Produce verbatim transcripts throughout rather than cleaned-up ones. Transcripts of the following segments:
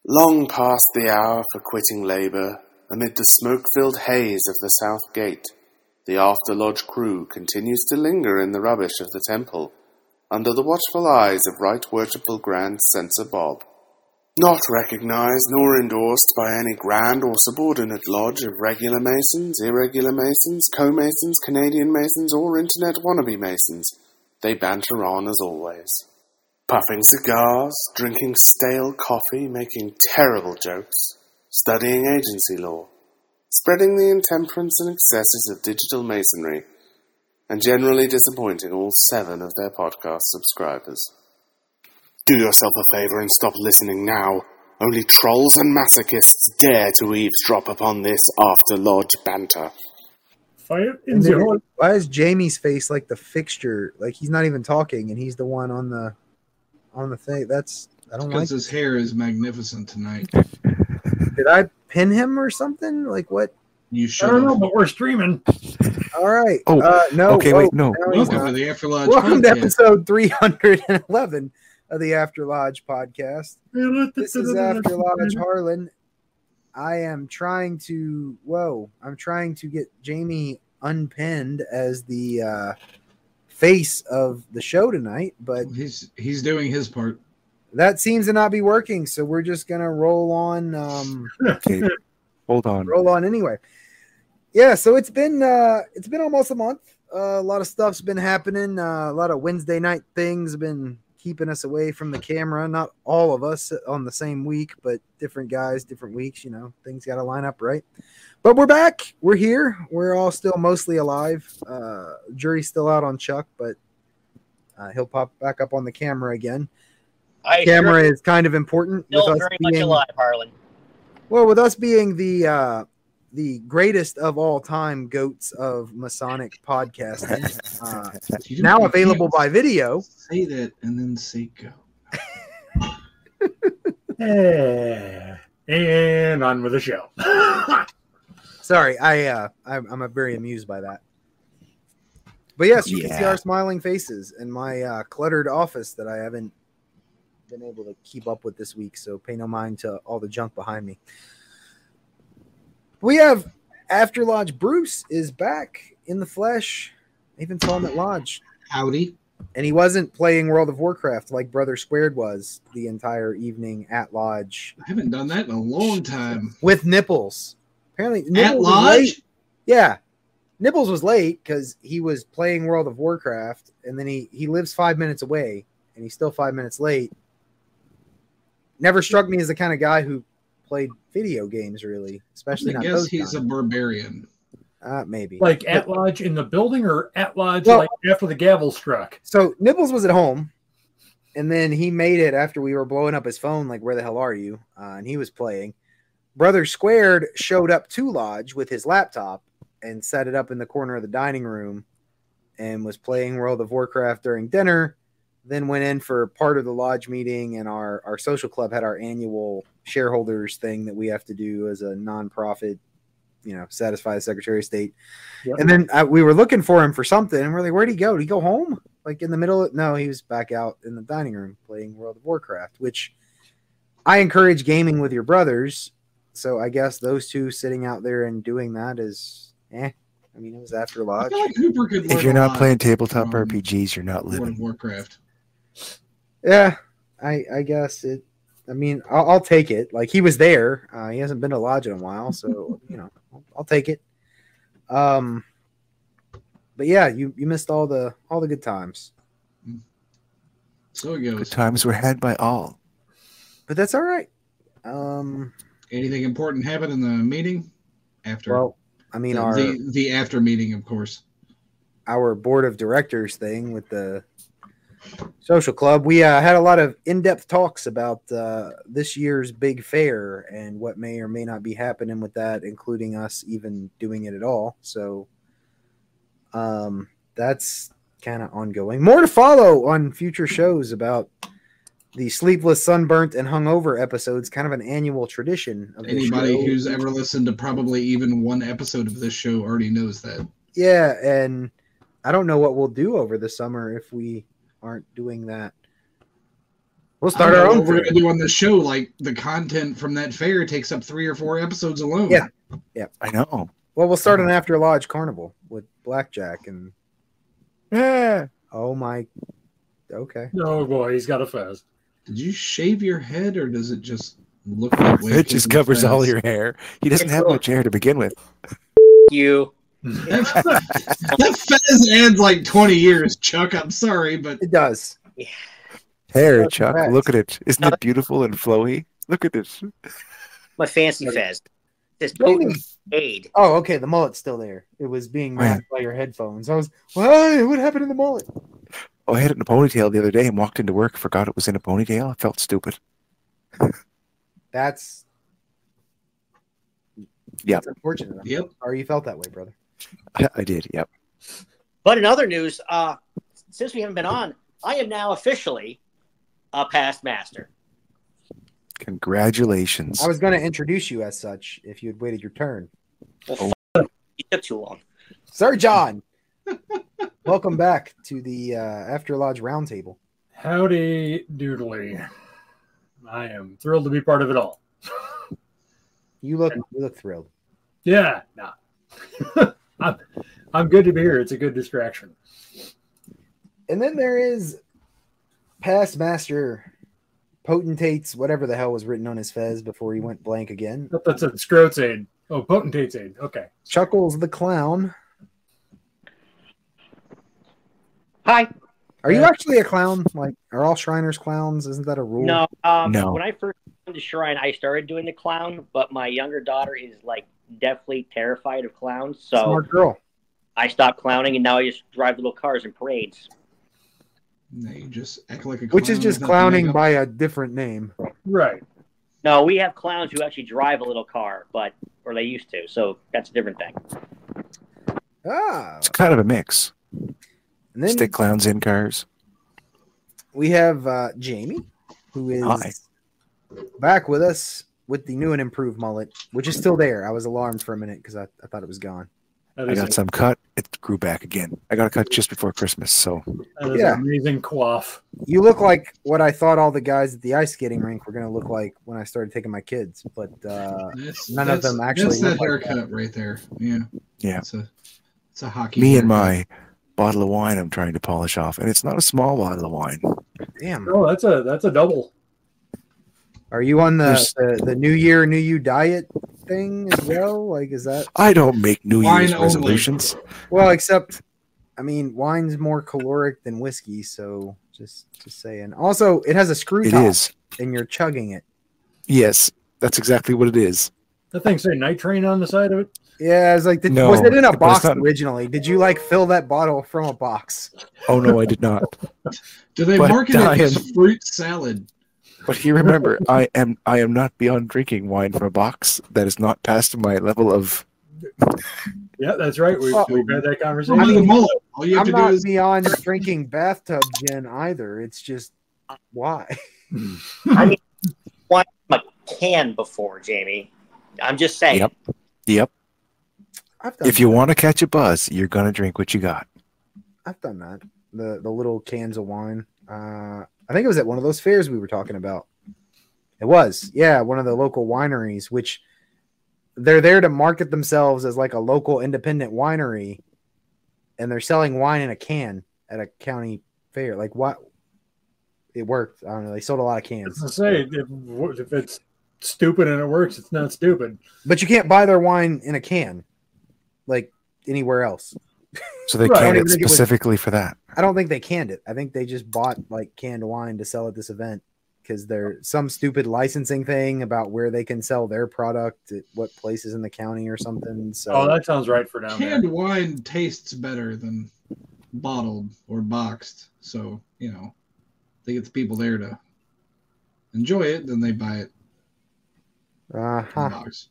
Long past the hour for quitting labour, amid the smoke-filled haze of the south gate, the after-lodge crew continues to linger in the rubbish of the temple, under the watchful eyes of Right Worshipful Grand Censor Bob. Not recognised nor endorsed by any grand or subordinate lodge of regular Masons, irregular Masons, co-Masons, Canadian Masons, or Internet wannabe Masons, they banter on as always. Puffing cigars, drinking stale coffee, making terrible jokes, studying agency law, spreading the intemperance and excesses of digital masonry, and generally disappointing all seven of their podcast subscribers. Do yourself a favour and stop listening now. Only trolls and masochists dare to eavesdrop upon this after-lodge banter. Fire in the hole. Why is Jamie's face like the fixture? Like he's not even talking, and he's the one on the on the thing. That's I don't like. Because his hair is magnificent tonight. Did I pin him or something? Like what? You should. I don't know, but we're streaming. All right. Oh, uh, no. okay. Whoa, wait, no. Welcome to the After Lodge Welcome podcast. to episode three hundred eleven of the After Lodge podcast. This is After Lodge Harlan. I am trying to. Whoa! I'm trying to get Jamie unpinned as the uh, face of the show tonight, but He's he's doing his part. that seems to not be working. So we're just gonna roll on. Um, Okay, hold on. roll on anyway. Yeah, so it's been uh, it's been almost a month. Uh, a lot of stuff's been happening. Uh, a lot of Wednesday night things have been keeping us away from the camera. Not all of us on the same week, but different guys, different weeks. You know, things got to line up, right? But we're back. We're here. We're all still mostly alive. Uh, jury's still out on Chuck, but uh, he'll pop back up on the camera again. I Camera sure is kind of important. still with us very much being- alive, Harlan. Well, with us being the uh, the greatest of all time goats of Masonic podcasting, uh, You don't- now you available can't by video. Say that and then say go. Yeah. And on with the show. Sorry, I uh, I'm, I'm very amused by that. But yes, you can see Yeah. our smiling faces in my uh, cluttered office that I haven't been able to keep up with this week. So pay no mind to all the junk behind me. We have After Lodge. Bruce is back in the flesh. I even saw him at Lodge. Howdy. And he wasn't playing World of Warcraft like Brother Squared was the entire evening at Lodge I haven't done that in a long time. with Nipples. Apparently, At Nipples was Lodge? late. Yeah, Nibbles was late because he was playing World of Warcraft, and then he he lives five minutes away, and he's still five minutes late. Never struck me as the kind of guy who played video games, really, especially I not guess those he's a kind. barbarian. Uh, maybe. Like at Lodge in the building or at Lodge Well- like after the gavel struck? So Nibbles was at home, and then he made it after we were blowing up his phone, like, where the hell are you? Uh, and he was playing. Brother Squared showed up to Lodge with his laptop and set it up in the corner of the dining room and was playing World of Warcraft during dinner, then went in for part of the Lodge meeting, and our, our social club had our annual shareholders thing that we have to do as a nonprofit, you know, satisfy the Secretary of State. Yep. And then uh, we were looking for him for something, and we're like, where'd he go? Did he go home? Like in the middle of, no, he was back out in the dining room playing World of Warcraft, which I encourage gaming with your brothers. So I guess those two sitting out there and doing that is, eh. I mean, it was after I Lodge. feel like Hooper could If learn you're a not lot playing tabletop from R P Gs, you're not World living. of Warcraft. Yeah, I I guess it. I mean, I'll, I'll take it. Like, he was there. Uh, he hasn't been to Lodge in a while, so you know, I'll, I'll take it. Um, but yeah, you you missed all the all the good times. So it Good goes. times were had by all. But that's all right. Um, Anything important happen in the meeting? After well, I mean, the, our the the after meeting, of course. our board of directors thing with the social club, we uh, had a lot of in-depth talks about uh, this year's big fair and what may or may not be happening with that, including us even doing it at all. So um, that's kind of ongoing. More to follow on future shows about the sleepless, sunburnt, and hungover episodes, kind of an annual tradition of this Anybody show. who's ever listened to probably even one episode of this show already knows that. Yeah, and I don't know what we'll do over the summer if we aren't doing that. We'll start I our don't know own. what we're fair. gonna do on the show. Like the content from that fair takes up three or four episodes alone. Yeah. I know. Well, we'll start an After Lodge carnival with blackjack and. Yeah. Oh my. Okay. Oh boy, he's got a fez. Did you shave your head, or does it just look that way? It just covers all your hair. He doesn't have much hair to begin with. You. That fez adds like twenty years, Chuck. I'm sorry, but It does. Hair, That's Chuck. correct. Look at it. Isn't it beautiful and flowy? Look at this. My fancy fez. This Jamie. potent aid. Oh, okay. The mullet's still there. It was being Oh, yeah. masked by your headphones. I was, why? What happened to the mullet? Oh, I had it in a ponytail the other day and walked into work, forgot it was in a ponytail. I felt stupid. That's. Yeah. That's unfortunate. I'm Yep. sorry you felt that way, brother. I, I did, yep. But in other news, uh, since we haven't been on, I am now officially a past master. Congratulations. I was going to introduce you as such if you had waited your turn. Well, f- you took too long. Sir John, welcome back to the uh, After Lodge Roundtable. Howdy doodly. I am thrilled to be part of it all. You look, you look thrilled. Yeah, nah. I'm, I'm good to be here. It's a good distraction. And then there is past master potentates, whatever the hell was written on his fez before he went blank again. But that's a Scroats aid. Oh, Potentate's aid. Okay. Chuckles the clown. Hi. Are you Yeah. actually a clown? Like, are all Shriners clowns? Isn't that a rule? No, um, No. when I first went to Shrine, I started doing the clown, but my younger daughter is like deathly terrified of clowns, so Smart girl. I stopped clowning, and now I just drive little cars in parades. no, you just act like a Which is clown just with nothing clowning to make by a different name. Right. No, we have clowns who actually drive a little car, but or they used to, so that's a different thing. Ah. It's kind of a mix. And then Stick clowns in cars. we have uh, Jamie, who is Hi. back with us with the new and improved mullet, which is still there. I was alarmed for a minute because I, I thought it was gone. That I is, got a, some cut. It grew back again. I got a cut just before Christmas, so that is Yeah. an amazing quaff. You look like what I thought all the guys at the ice skating rink were going to look like when I started taking my kids, but uh, That's, None of that's- them actually That's that look like that. haircut right there. Yeah. Yeah. It's a, it's a hockey. me and haircut. my bottle of wine I'm trying to polish off, and it's not a small bottle of wine. damn. Oh, that's a that's a double. Are you on the, There's- the, the New Year, New You diet thing as well? Like, is that I don't make New Wine Year's only. resolutions. well? Except, I mean, wine's more caloric than whiskey, so just just saying. Also, it has a screw It top, is. and you're chugging it. Yes, that's exactly what it is. That thing say night train on the side of it. Yeah, I was like, did, No, was it in a but it's box not- originally? Did you like fill that bottle from a box? Oh no, I did not. Do they But market it as Diane- fruit salad? But you remember, I am I am not beyond drinking wine from a box. That is not past my level of. Yeah, that's right. We've, Well, we've had that I conversation. I mean, mean, the mullet. All you have I'm to not do is beyond drinking bathtub gin either. It's just why. I mean, wine from a can before, Jamie. I'm just saying. Yep. Yep. I've done If you want to catch a buzz, you're gonna drink what you got. I've done that. The the little cans of wine. Uh, I think it was at one of those fairs we were talking about. It was, yeah, one of the local wineries, which they're there to market themselves as like a local independent winery, and they're selling wine in a can at a county fair. Like what? It worked. I don't know. They sold a lot of It's cans, to say if, if it's stupid and it works, it's not stupid. but you can't buy their wine in a can, like anywhere else. So they Right. I don't canned even it think it was- specifically for that. I don't think they canned it. I think they just bought like canned wine to sell at this event because there's some stupid licensing thing about where they can sell their product at what places in the county or something. So Oh, that sounds right for down there. canned wine tastes better than bottled or boxed. So, you know, they get the people there to enjoy it, then they buy it in uh-huh. the box.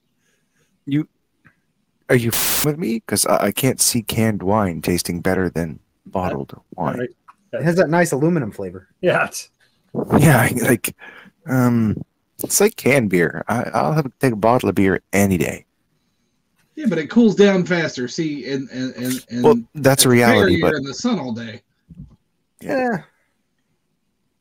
Are you f- with me? Because I, I can't see canned wine tasting better than bottled wine. Right. It has that nice aluminum flavor. Yeah, it's, Yeah, I- like, um, it's like canned beer. I, I'll have to take a bottle of beer any day. Yeah, but it cools down faster. See, and and and, and Well, that's a at the fair, reality, you're but in the sun all day. Yeah.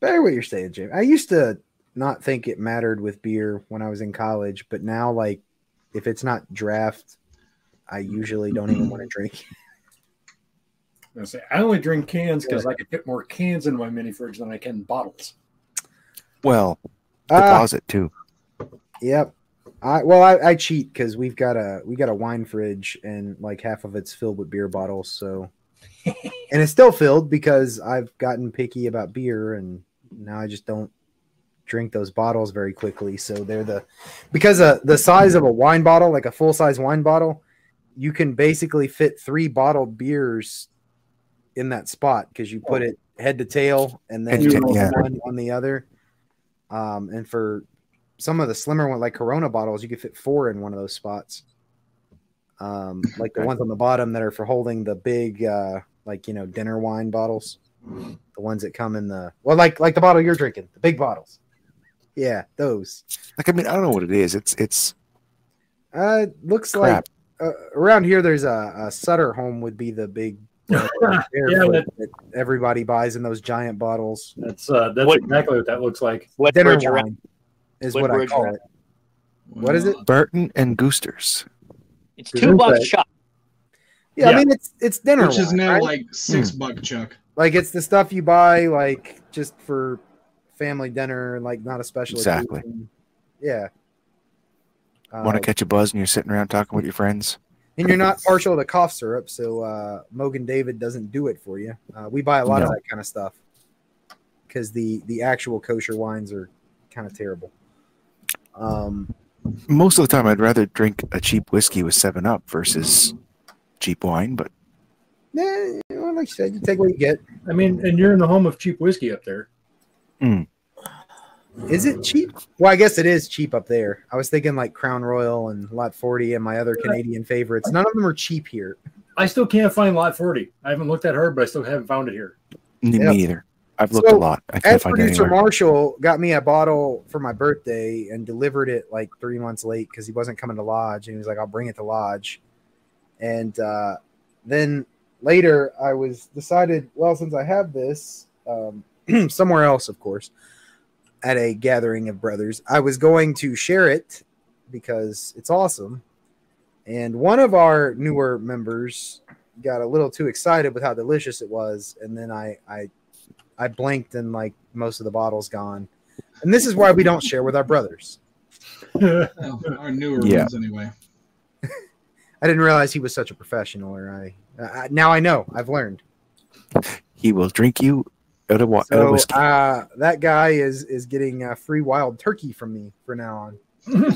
Better what you're saying, Jim. I used to not think it mattered with beer when I was in college, but now, like, if it's not draft, I usually don't even want to drink. I say I only drink cans because I can fit more cans in my mini fridge than I can bottles. Well, the Ah. closet too. Yep. I well, I, I cheat because we've got a we got a wine fridge and like half of it's filled with beer bottles. So, and it's still filled because I've gotten picky about beer and now I just don't drink those bottles very quickly. So they're the because uh, the size of a wine bottle, like a full size wine bottle, you can basically fit three bottled beers in that spot because you put it head to tail and then Head to tail, yeah. one on the other. Um, and for some of the slimmer one, like Corona bottles, you could fit four in one of those spots. Um, like the Okay. ones on the bottom that are for holding the big, uh, like, you know, dinner wine bottles, the ones that come in the, well, like, like the bottle you're drinking, the big bottles. Yeah. Those, Like, I mean, I don't know what it is. It's it's uh, looks crap. like uh, around here, there's a, a Sutter home would be the big, uh, Yeah, that, that everybody buys in those giant bottles. that's uh, that's What- exactly what that looks like. What Dinner bridge around? wine is what what I bridge call around? it. What is it? Burton and Goosters. It's Is two it bucks that- shot. Yeah, I Yeah. mean it's it's dinner Which is wine, now right? like six buck chuck. Like it's the stuff you buy like just for family dinner, like not a special Exactly. occasion. Yeah. Uh, Want to catch a buzz and you're sitting around talking with your friends? and you're not partial to cough syrup, so uh, Mogan David doesn't do it for you. Uh, we buy a lot of No. that kind of stuff because the the actual kosher wines are kind of terrible. Um, Most of the time, I'd rather drink a cheap whiskey with Seven Up versus cheap wine. But yeah, you know, like you said, you take what you get. I mean, and you're in the home of cheap whiskey up there. Is it cheap? Well, I guess it is cheap up there. I was thinking like Crown Royal and Lot forty and my other Canadian favorites. None of them are cheap here. I still can't find Lot forty. I haven't looked that hard, but I still haven't found it here. me Yep. neither. I've looked So, a lot. I can't As find it producer anywhere. Marshall got me a bottle for my birthday and delivered it like three months late because he wasn't coming to Lodge. And he was like, I'll bring it to Lodge. And uh, then later I was decided, well, since I have this um, somewhere else, of course, at a gathering of brothers, I was going to share it because it's awesome. And one of our newer members got a little too excited with how delicious it was. And then I, I, I blinked and like most of the bottle's gone. And this is why we don't share with our brothers. Well, our newer Yeah. ones anyway. I didn't realize he was such a professional, or I, uh, now I know. I've learned. He will drink you out of, wa- out of So whiskey. uh, that guy is is getting a free wild turkey from me for now on.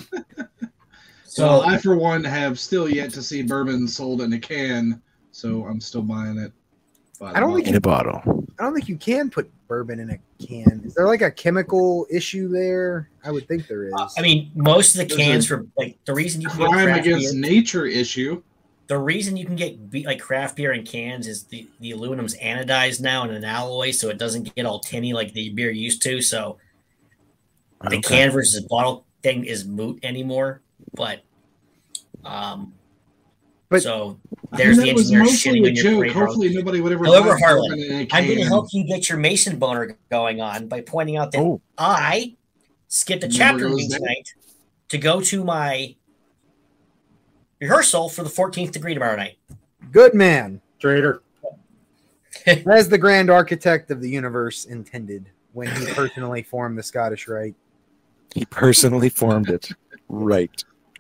So So I, for one, have still yet to see bourbon sold in a can, so I'm still buying it. by the I don't think In bottle. a bottle. I don't think you can put bourbon in a can. Is there like a chemical issue there? I would think there is. uh, I mean, most of the There's cans a for like the reason you can get crime craft against beer, nature issue. the reason you can get be- like craft beer in cans is the the aluminum's anodized now in an alloy, so it doesn't get all tinny like the beer used to. So the Okay. can versus bottle thing is moot anymore. But um, But- so I there's mean, the that was engineer mostly shitting a on your joke. parade route. Hopefully, nobody would ever. However, buy Harlan, bourbon in a I'm going to can. help you get your Mason boner going on by pointing out that Oh, I skipped a Never chapter goes meeting there. tonight to go to my rehearsal for the fourteenth degree tomorrow night. Good man, Trader. as the grand architect of the universe intended when he personally formed the Scottish Rite. he personally formed it. Right.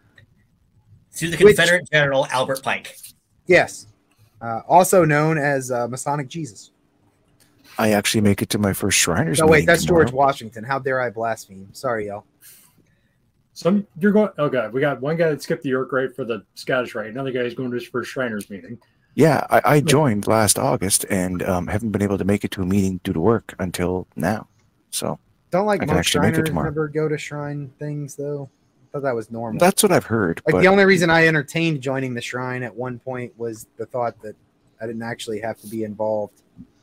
To the Which- Confederate General Albert Pike. Yes, uh, also known as uh, Masonic Jesus. I actually make it to my first Shriners. No, wait, meeting that's tomorrow. George Washington. How dare I blaspheme? Sorry, y'all. Some you're going. Oh god, we got one guy that skipped the York Rite for the Scottish Rite. Another guy's going to his first Shriners meeting. Yeah, I, I joined last August and um, haven't been able to make it to a meeting due to work until now. So Don't like I can most actually make it Shriners tomorrow. never go to shrine things, though. I thought that was normal. that's what I've heard. Like but the only reason I entertained joining the shrine at one point was the thought that I didn't actually have to be involved.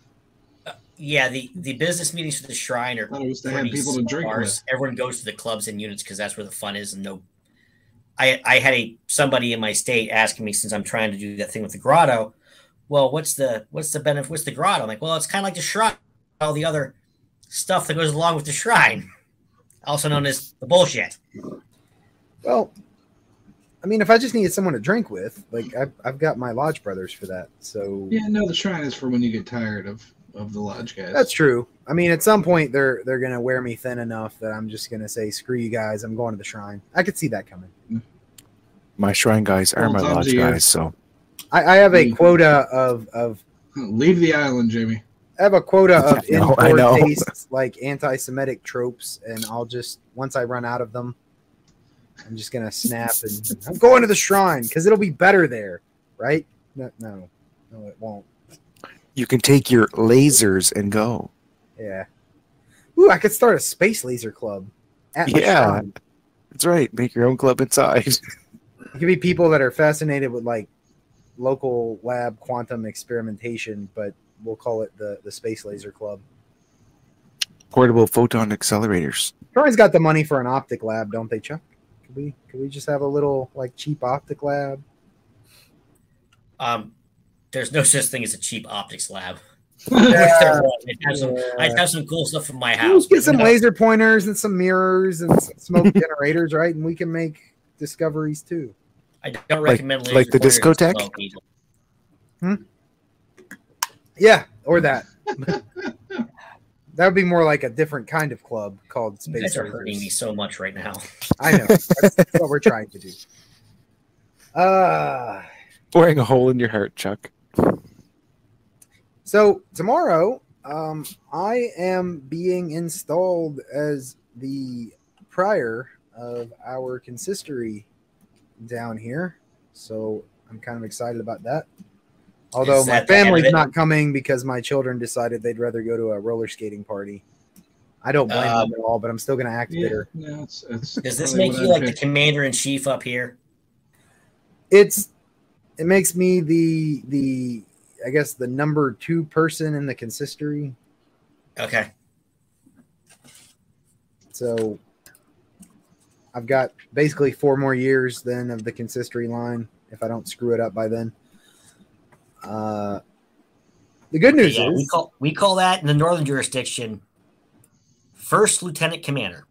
Yeah, the, the business meetings for the Shrine are I thought it was to have pretty people to drink sparse. Everyone goes to the clubs and units because that's where the fun is. And no, I I had a somebody in my state asking me, since I'm trying to do that thing with the grotto. Well, what's the what's the benefit? What's the grotto? I'm like, well, it's kind of like the shrine. All the other stuff that goes along with the shrine, also known as the bullshit. Well, I mean, if I just needed someone to drink with, like I've, I've got my lodge brothers for that. So Yeah, no, the shrine is for when you get tired of, of the lodge guys. that's true. I mean, at some point they're they're gonna wear me thin enough that I'm just gonna say, "Screw you guys, I'm going to the shrine." I could see that coming. My shrine guys are Well, my times lodge a year. guys, so I, I have a Mm. quota of of Leave the island, Jamie. I have a quota of I know, I indoor know. tastes like anti-Semitic tropes, and I'll just once I run out of them, I'm just gonna snap and I'm going to the shrine because it'll be better there, right? No, no, no, it won't. you can take your lasers and go. Yeah. Ooh, I could start a space laser club. At my Yeah. shrine. That's right. Make your own club inside. It could be people that are fascinated with like local lab quantum experimentation, but we'll call it the the Space Laser Club. Portable photon accelerators. Shrine's got the money for an optic lab, don't they, Chuck? Could we could we just have a little like cheap optic lab? Um, there's no such thing as a cheap optics lab. Yeah. I'd, have some, I'd have some cool stuff from my Let's house. get but some no. laser pointers and some mirrors and some smoke generators, right? And we can make discoveries too. I don't recommend like the laser pointers discotheque? to smoke either. Yeah, or that. That would be more like a different kind of club called You Space guys are hurting me Lasers. so much right now. I know. That's, that's what we're trying to do. Uh Boring a hole in your heart, Chuck. so tomorrow, um, I am being installed as the prior of our consistory down here. So I'm kind of excited about that. Although Is my that the end of family's it? not coming because my children decided they'd rather go to a roller skating party. I don't blame Um, them at all, but I'm still going to act Yeah, bitter. yeah, it's, it's Does this probably make what you I'd like the pick. commander in chief up here? It's it makes me the the I guess the number two person in the consistory. Okay. So I've got basically four more years then of the consistory line if I don't screw it up by then. Uh, the good news Yeah, we is call we call that in the northern jurisdiction first lieutenant commander.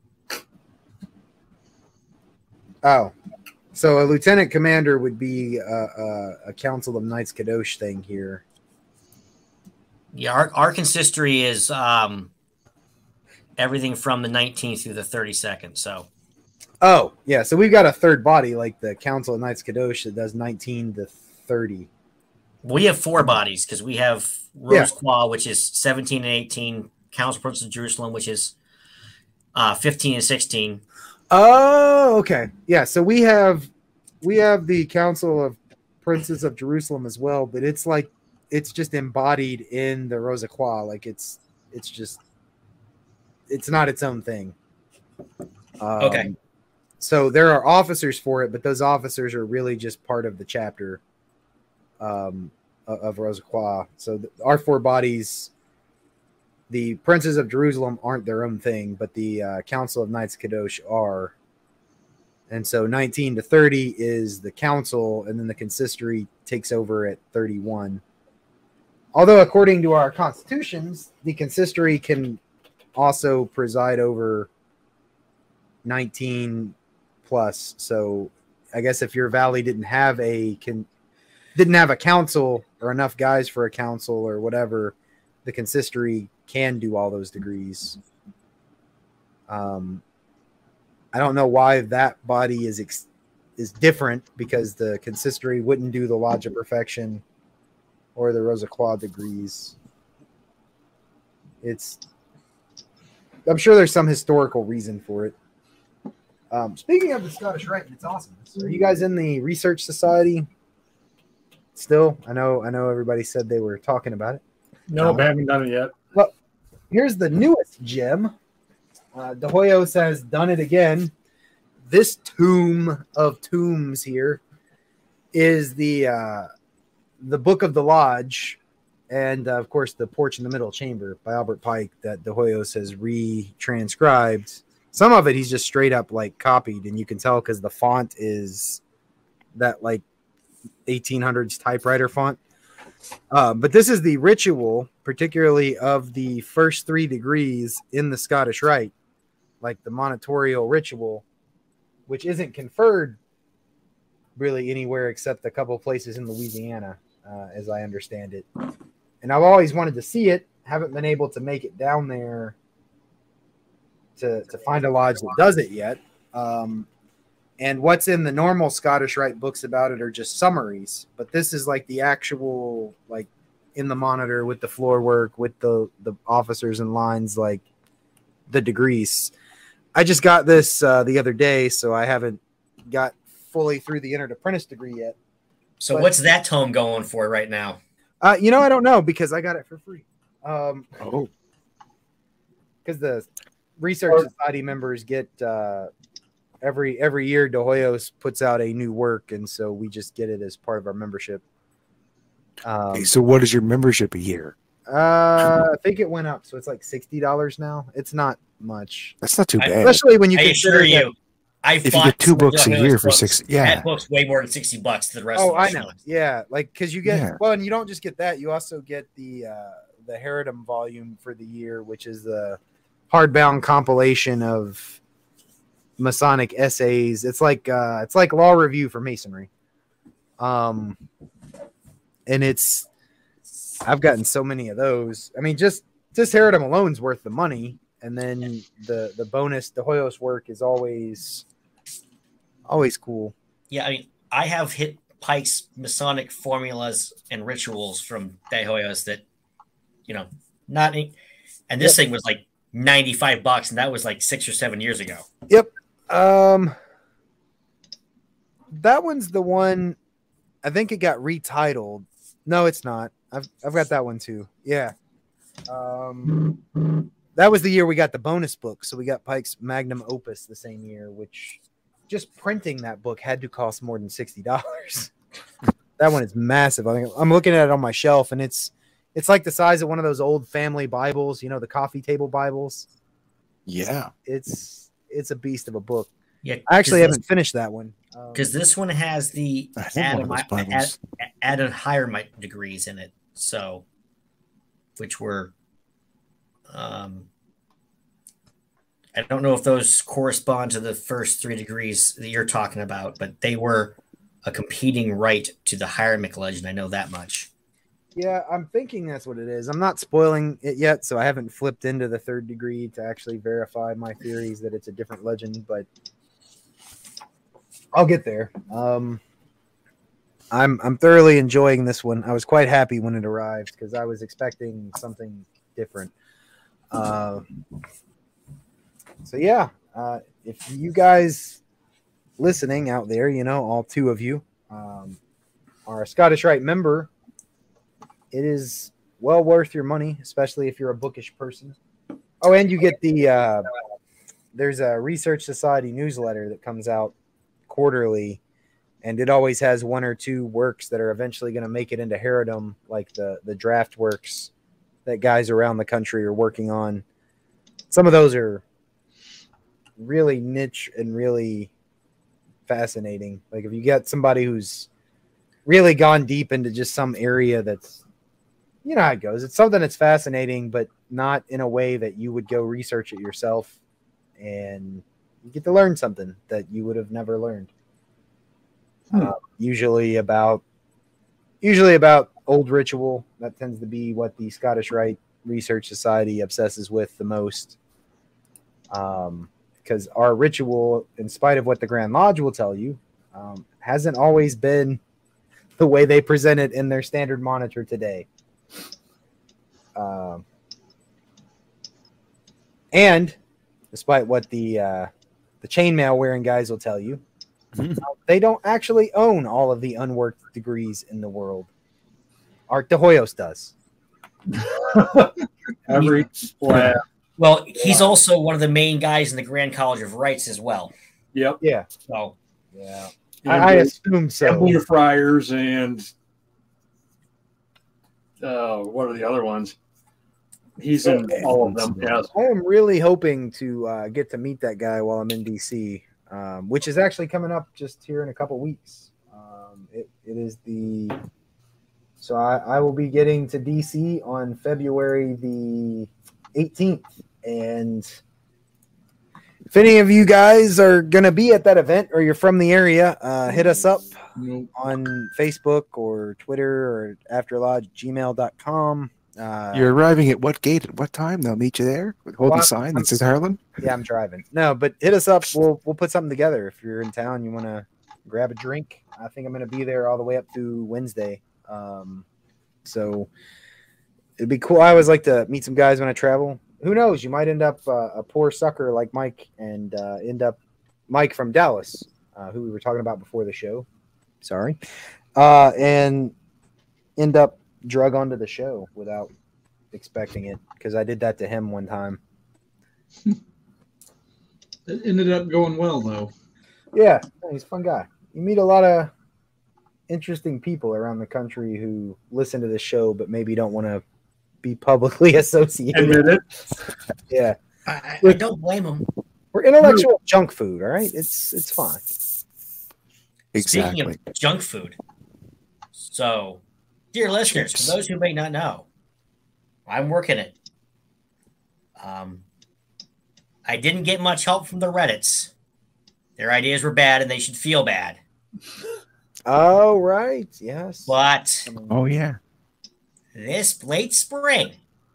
oh, so a lieutenant commander would be a, a, a Council of Knights Kadosh thing here. Yeah, our, our consistory is um, everything from the nineteenth through the thirty-second. So Oh, yeah. So we've got a third body like the Council of Knights Kadosh that does nineteen to thirty. we have four bodies because we have Yeah. Rose Qua, which is seventeen and eighteen, Council Prince of Jerusalem, which is uh, fifteen and sixteen. Oh, okay. Yeah, so we have we have the Council of Princes of Jerusalem as well, but it's like it's just embodied in the Rose Qua. Like it's it's just it's not its own thing. Um, Okay. So there are officers for it, but those officers are really just part of the chapter um, of of Rose Qua. So th- our four bodies, the Princes of Jerusalem aren't their own thing, but the uh, Council of Knights Kadosh are. And so nineteen to thirty is the council, and then the consistory takes over at thirty-one. Although, according to our constitutions, the consistory can also preside over nineteen plus. So I guess if your valley didn't have a can didn't have a council or enough guys for a council or whatever, the consistory can do all those degrees. Um, I don't know why that body is ex- is different because the consistory wouldn't do the Lodge of Perfection or the Rosa Claw degrees. It's I'm sure there's some historical reason for it. Um, speaking of the Scottish Rite, it's awesome. Are you guys in the Research Society still? I know I know everybody said they were talking about it. Nope, haven't done it yet. Here's the newest gem. Uh, De Hoyos has done it again. This tomb of tombs here is the uh, the Book of the Lodge, and uh, of course the Porch in the Middle Chamber by Albert Pike that De Hoyos has retranscribed. Some of it he's just straight up like copied, and you can tell because the font is that like eighteen hundreds typewriter font. Uh, but this is the ritual, particularly of the first three degrees in the Scottish Rite, like the monitorial ritual, which isn't conferred really anywhere except a couple places in Louisiana, uh, as I understand it. And I've always wanted to see it. Haven't been able to make it down there to, to find a lodge that does it yet. Um, and what's in the normal Scottish Rite books about it are just summaries. But this is like the actual, like in the monitor with the floor work, with the, the officers and lines, like the degrees. I just got this uh, the other day, so I haven't got fully through the entered apprentice degree yet. So But- what's that tome going for right now? Uh, you know, I don't know because I got it for free. Um, Oh, because the research society members get uh, every every year De Hoyos puts out a new work, and so we just get it as part of our membership. Um, okay, so what is your membership a year? uh, I think it went up, so it's like sixty dollars now. It's not much, That's not too I- bad. especially when you I consider assure that- you, I If you bought get two some of books a those year for books. six, yeah. That book's way more than sixty bucks to the rest Oh, of the I show. know. Yeah, like because you get Yeah. well, and you don't just get that. You also get the uh, the Herodom volume for the year, which is the hardbound compilation of Masonic essays. It's like uh, it's like law review for Masonry. Um, and it's I've gotten so many of those. I mean, just just Herodom alone's worth the money, and then the the bonus, the Hoyos work is always always cool. Yeah, I mean, I have hit Pike's Masonic formulas and rituals from De Hoyos that, you know, not, any, and this thing was like ninety-five bucks, and that was like six or seven years ago. Yep. Um, that one's the one. I think it got retitled. No, it's not. I've I've got that one too. Yeah. Um, that was the year we got the bonus book, so we got Pike's Magnum Opus the same year, which just printing that book had to cost more than sixty dollars. That one is massive. I think I'm looking at it on my shelf, and it's it's like the size of one of those old family Bibles, you know, the coffee table Bibles. Yeah. It's it's a beast of a book. Yeah, I actually 'cause haven't finished that one. Um, because this one has the I had one of those Adam, Bibles. added higher degrees in it, so which were, um, I don't know if those correspond to the first three degrees that you're talking about, but they were a competing right to the Hierarchic legend. I know that much. yeah, I'm thinking that's what it is. I'm not spoiling it yet, so I haven't flipped into the third degree to actually verify my theories that it's a different legend, but I'll get there. Um, I'm I'm thoroughly enjoying this one. I was quite happy when it arrived because I was expecting something different. Uh, so yeah, uh, if you guys listening out there, you know, all two of you um, are a Scottish Rite member, it is well worth your money, especially if you're a bookish person. Oh, and you get the uh, there's a Research Society newsletter that comes out quarterly, and it always has one or two works that are eventually going to make it into Herodom, like the the draft works that guys around the country are working on. Some of those are really niche and really fascinating. Like if you get somebody who's really gone deep into just some area that's, you know how it goes. It's something that's fascinating, but not in a way that you would go research it yourself, and you get to learn something that you would have never learned. Hmm. Uh, usually about, usually about old ritual. That tends to be what the Scottish Rite Research Society obsesses with the most. Um, because our ritual, in spite of what the Grand Lodge will tell you, um, hasn't always been the way they present it in their standard monitor today. Um, and despite what the uh, the chainmail wearing guys will tell you, they don't actually own all of the unworked degrees in the world. Art De Hoyos does. Every lab. Well, he's also one of the main guys in the Grand College of Rites as well. Yep. Yeah, So yeah. And I, I the assume so. Temple of Friars and uh, what are the other ones? He's in all of them. Yes. I am really hoping to uh, get to meet that guy while I'm in D C, um, which is actually coming up just here in a couple weeks. Um, it, it is the So I, I will be getting to D C on February the eighteenth. And if any of you guys are going to be at that event or you're from the area, uh, hit us up Nope. on Facebook or Twitter or afterlodge gmail dot com. Uh, You're arriving at what gate at what time? They'll meet you there with holding Well, a sign I'm- that says Harlan. yeah, I'm driving. No, but hit us up. We'll we'll put something together. If you're in town, you want to grab a drink. I think I'm going to be there all the way up through Wednesday. Um, so it'd be cool. I always like to meet some guys when I travel. Who knows? You might end up uh, a poor sucker like Mike and uh, end up Mike from Dallas, uh, who we were talking about before the show. Sorry, uh, and end up drug onto the show without expecting it, because I did that to him one time. It ended up going well, though. Yeah, he's a fun guy. You meet a lot of interesting people around the country who listen to the show, but maybe don't want to be publicly associated. Admit it. Yeah, I, I don't blame them. we're intellectual junk food. All right, it's it's fine. Exactly. Speaking of junk food, so, dear listeners, Chips. for those who may not know, I'm working it. Um, I didn't get much help from the Reddits. Their ideas were bad, and they should feel bad. Oh right, yes. But Oh yeah. this late spring,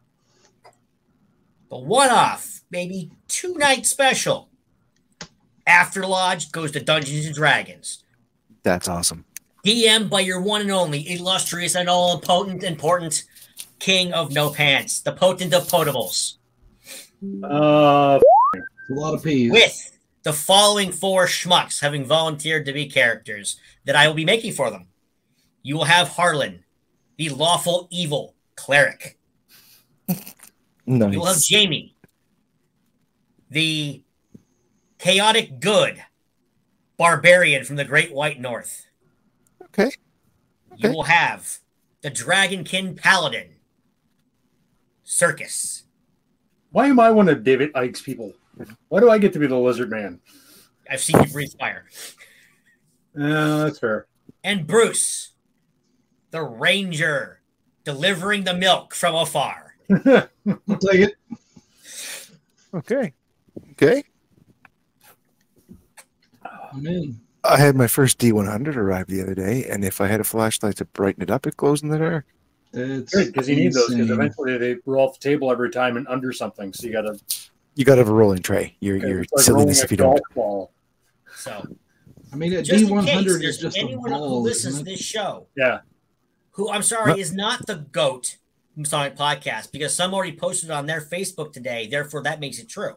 the one-off, maybe two-night special, After Lodge goes to Dungeons and Dragons. That's awesome. D M'd by your one and only illustrious and all potent important king of no pants, the potent of potables, Uh, It's a lot of peas. with the following four schmucks having volunteered to be characters that I will be making for them. You will have Harlan, the lawful evil cleric. Nice. You will have Jamie, the chaotic good barbarian from the Great White North. Okay. You Okay. will have the Dragonkin Paladin, Circus. why am I one of David Icke's people? Why do I get to be the lizard man? I've seen you breathe fire. Uh, that's fair. And Bruce, the Ranger, delivering the milk from afar. I'll take it. Okay. Okay. I'm in. I had my first D one hundred arrive the other day, and if I had a flashlight to brighten it up, it glows in the dark. It's Good, because you need those, because insane. eventually they roll off the table every time and under something. So you got to You got to have a rolling tray. You're, you're it's like rolling silliness a if you don't. golf ball. So, I mean, a just D in one case hundred there's is just a anyone who ball. listens to isn't it? this show, Yeah. who I'm sorry No. is not the GOAT Masonic Podcast, because some already posted on their Facebook today. Therefore, that makes it true.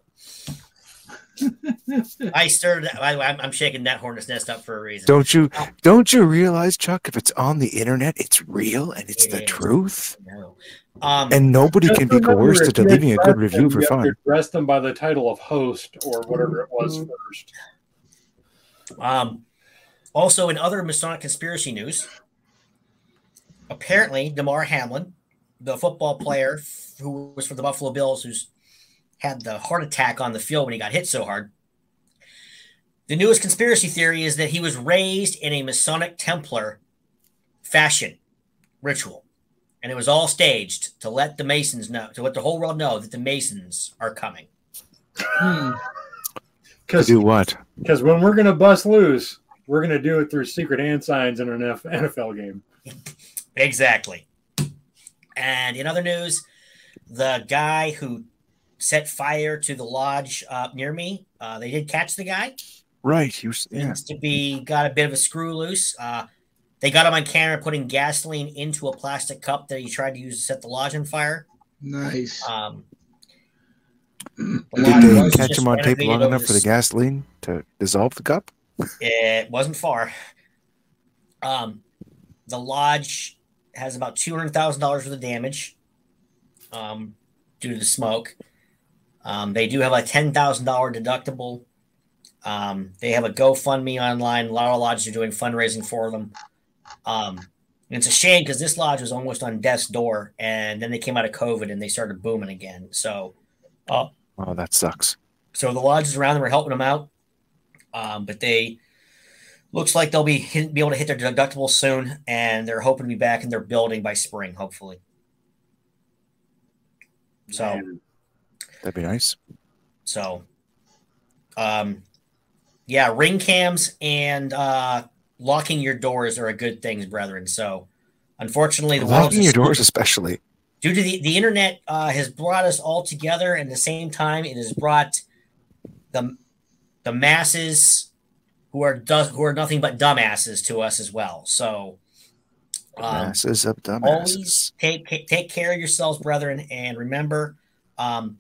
I stirred. I, I'm I'm shaking that hornet's nest up for a reason. Don't you don't you realize, Chuck, if it's on the internet, it's real and it's It the is. truth, No. Um, and nobody Just can be remember, coerced if into you leaving a address good review them, for you have to fun. address them by the title of host or whatever it was first. Um, also, in other Masonic conspiracy news, apparently Damar Hamlin, the football player who was for the Buffalo Bills, who's had the heart attack on the field when he got hit so hard. The newest conspiracy theory is that he was raised in a Masonic Templar fashion ritual, and it was all staged to let the Masons know, to let the whole world know that the Masons are coming. Hmm. To Because do what? when we're going to bust loose, we're going to do it through secret hand signs in an N F L game. Exactly. And in other news, the guy who set fire to the lodge uh, near me, uh, they did catch the guy. Right. You. s- Yeah. Seems to be got a bit of a screw loose. Uh, they got him on camera putting gasoline into a plastic cup that he tried to use to set the lodge on fire. Nice. Um, Did the Did lodge they was catch just him on tape renovated long over enough for the s- gasoline to dissolve the cup? It wasn't far. Um, the lodge has about two hundred thousand dollars worth of damage um, due to the smoke. Um, they do have a ten thousand dollars deductible. Um, they have a GoFundMe online. A lot of lodges are doing fundraising for them. Um, and it's a shame because this lodge was almost on death's door, and then they came out of COVID and they started booming again. So, uh, Oh, that sucks. so the lodges around them are helping them out. Um, but they looks like they'll be hit, be able to hit their deductible soon, and they're hoping to be back in their building by spring, hopefully. So Man. That'd be nice. So, um, yeah, ring cams and uh, locking your doors are a good things, brethren. So, unfortunately, the world's Locking your doors, especially. due to the, the internet uh, has brought us all together, and at the same time, it has brought the the masses who are du- who are nothing but dumbasses to us as well. So, um, Masses of dumbasses. always take take care of yourselves, brethren, and remember, um,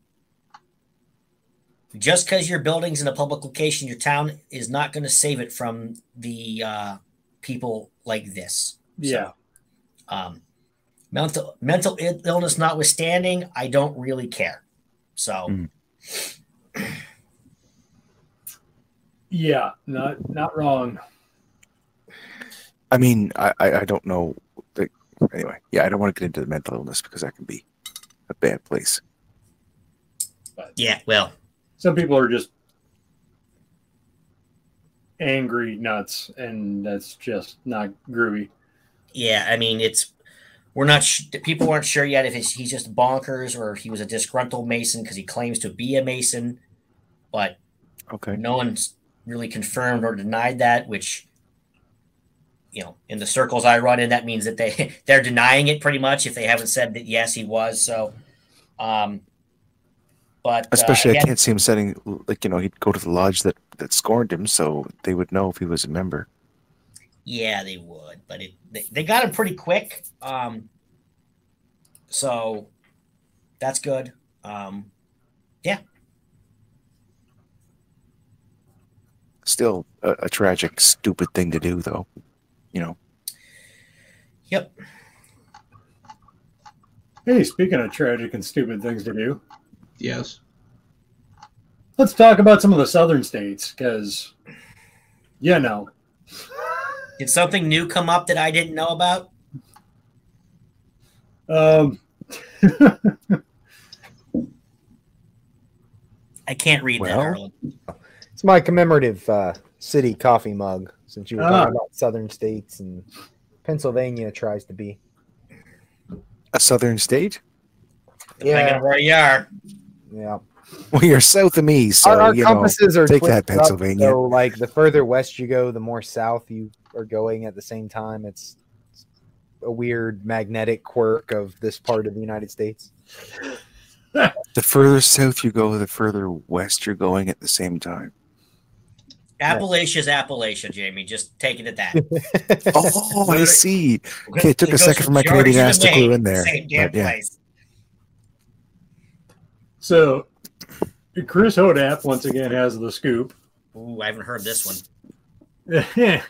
just because your building's in a public location, your town is not going to save it from the uh, people like this. Yeah. So, um, mental mental illness notwithstanding, I don't really care. So, Mm. Yeah, not not wrong. I mean, I, I, I don't know. Like, anyway, yeah, I don't want to get into the mental illness because that can be a bad place. yeah, well, Some people are just angry nuts, and that's just not groovy. yeah, I mean, it's we're not sh- people aren't sure yet if it's, he's just bonkers or if he was a disgruntled Mason because he claims to be a Mason, but Okay. no one's really confirmed or denied that, which, you know, in the circles I run in, that means that they they're denying it pretty much if they haven't said that yes he was. So, um, but Especially, uh, I again, can't see him setting, like, you know, he'd go to the lodge that, that scorned him, so they would know if he was a member. yeah, they would, but it they, they got him pretty quick. Um, so that's good. Um, yeah. Still a, a tragic, stupid thing to do, though. You know. Yep. Hey, speaking of tragic and stupid things to do, Yes. let's talk about some of the southern states, because, you know, Did something new come up that I didn't know about? um, I can't read Well, that, Harlan. It's my commemorative uh, city coffee mug, since you were Ah. talking about southern states, and Pennsylvania tries to be. A southern state? Depending on where you are. Yeah. Well, you're south of me, so, our our you know. compasses are take that, twisted up, Pennsylvania. so, like, the further west you go, the more south you are going at the same time. It's a weird magnetic quirk of this part of the United States. The further south you go, the further west you're going at the same time. Appalachia's Appalachia, Jamie. Just take it at that. Oh, I see. Okay, it took a goes second for from my Georgia Canadian ass to Maine, glue in there. Same damn But, yeah. place. so Chris Hodap once again has the scoop. Ooh, I haven't heard this one.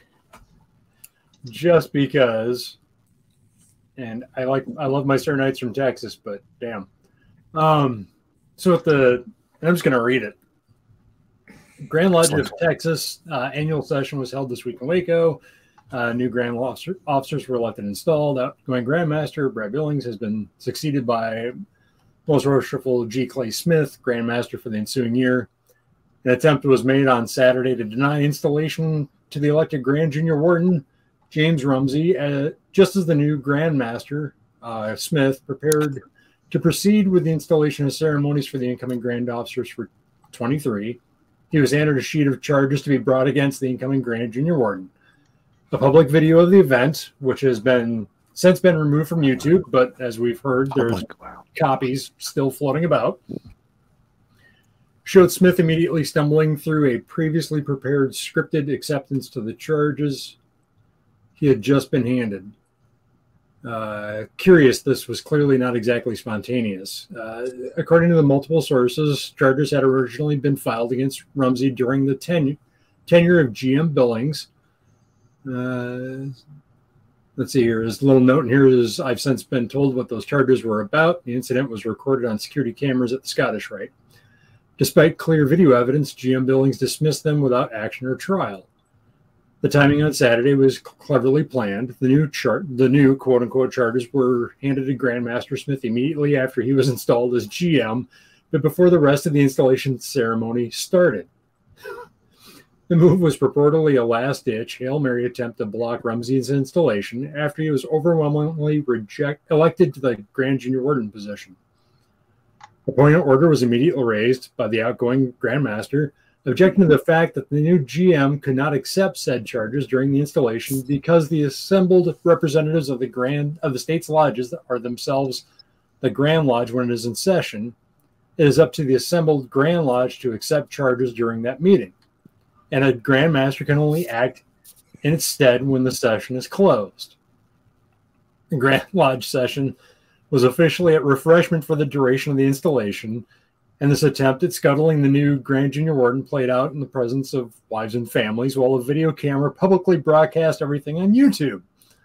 Just because, and I like I love my Sir Knights from Texas, but damn. Um, so at the I'm just gonna read it. Grand Lodge of Texas uh, annual session was held this week in Waco. Uh, new Grand officer, officers were elected and installed. Outgoing Grandmaster Brad Billings has been succeeded by Most Worshipful G. Clay Smith, Grandmaster for the ensuing year. An attempt was made on Saturday to deny installation to the elected Grand Junior Warden, James Rumsey, uh, just as the new Grandmaster, uh, Smith, prepared to proceed with the installation of ceremonies for the incoming Grand Officers for twenty-three. He was handed a sheet of charges to be brought against the incoming Grand Junior Warden. A public video of the event, which has been since been removed from YouTube, but as we've heard, there's Public, wow. copies still floating about, showed Smith immediately stumbling through a previously prepared scripted acceptance to the charges he had just been handed. Uh, curious, this was clearly not exactly spontaneous. Uh, according to the multiple sources, charges had originally been filed against Rumsey during the ten- tenure of G M Billings. Uh, let's see here. His little note in here is, I've since been told what those charges were about. The incident was recorded on security cameras at the Scottish Rite. Despite clear video evidence, G M Billings dismissed them without action or trial. The timing on Saturday was cleverly planned. The new chart, the new quote-unquote charges were handed to Grandmaster Smith immediately after he was installed as G M, but before the rest of the installation ceremony started. The move was purportedly a last-ditch Hail Mary attempt to block Rumsey's installation after he was overwhelmingly reject, elected to the Grand Junior Warden position. The point of order was immediately raised by the outgoing Grandmaster, objecting to the fact that the new G M could not accept said charges during the installation because the assembled representatives of the Grand of the state's lodges are themselves the Grand Lodge when it is in session. It is up to the assembled Grand Lodge to accept charges during that meeting, and a Grand Master can only act in its stead when the session is closed. The Grand Lodge session was officially at refreshment for the duration of the installation, and this attempt at scuttling the new Grand Junior Warden played out in the presence of wives and families while a video camera publicly broadcast everything on YouTube.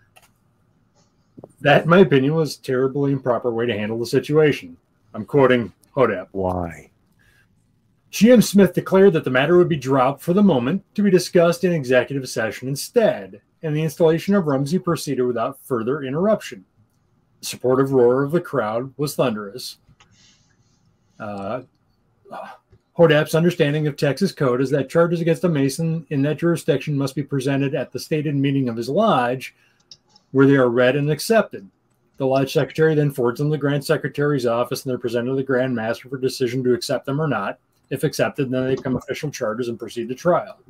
That, in my opinion, was a terribly improper way to handle the situation. I'm quoting Hodap. Why? G M Smith declared that the matter would be dropped for the moment to be discussed in executive session instead, and the installation of Rumsey proceeded without further interruption. The supportive roar of the crowd was thunderous. Uh, Hodap's understanding of Texas code is that charges against a Mason in that jurisdiction must be presented at the stated meeting of his lodge, where they are read and accepted. The lodge secretary then forwards them to the Grand Secretary's office, and they're presented to the Grand Master for decision to accept them or not. If accepted, then they become official charges and proceed to trial.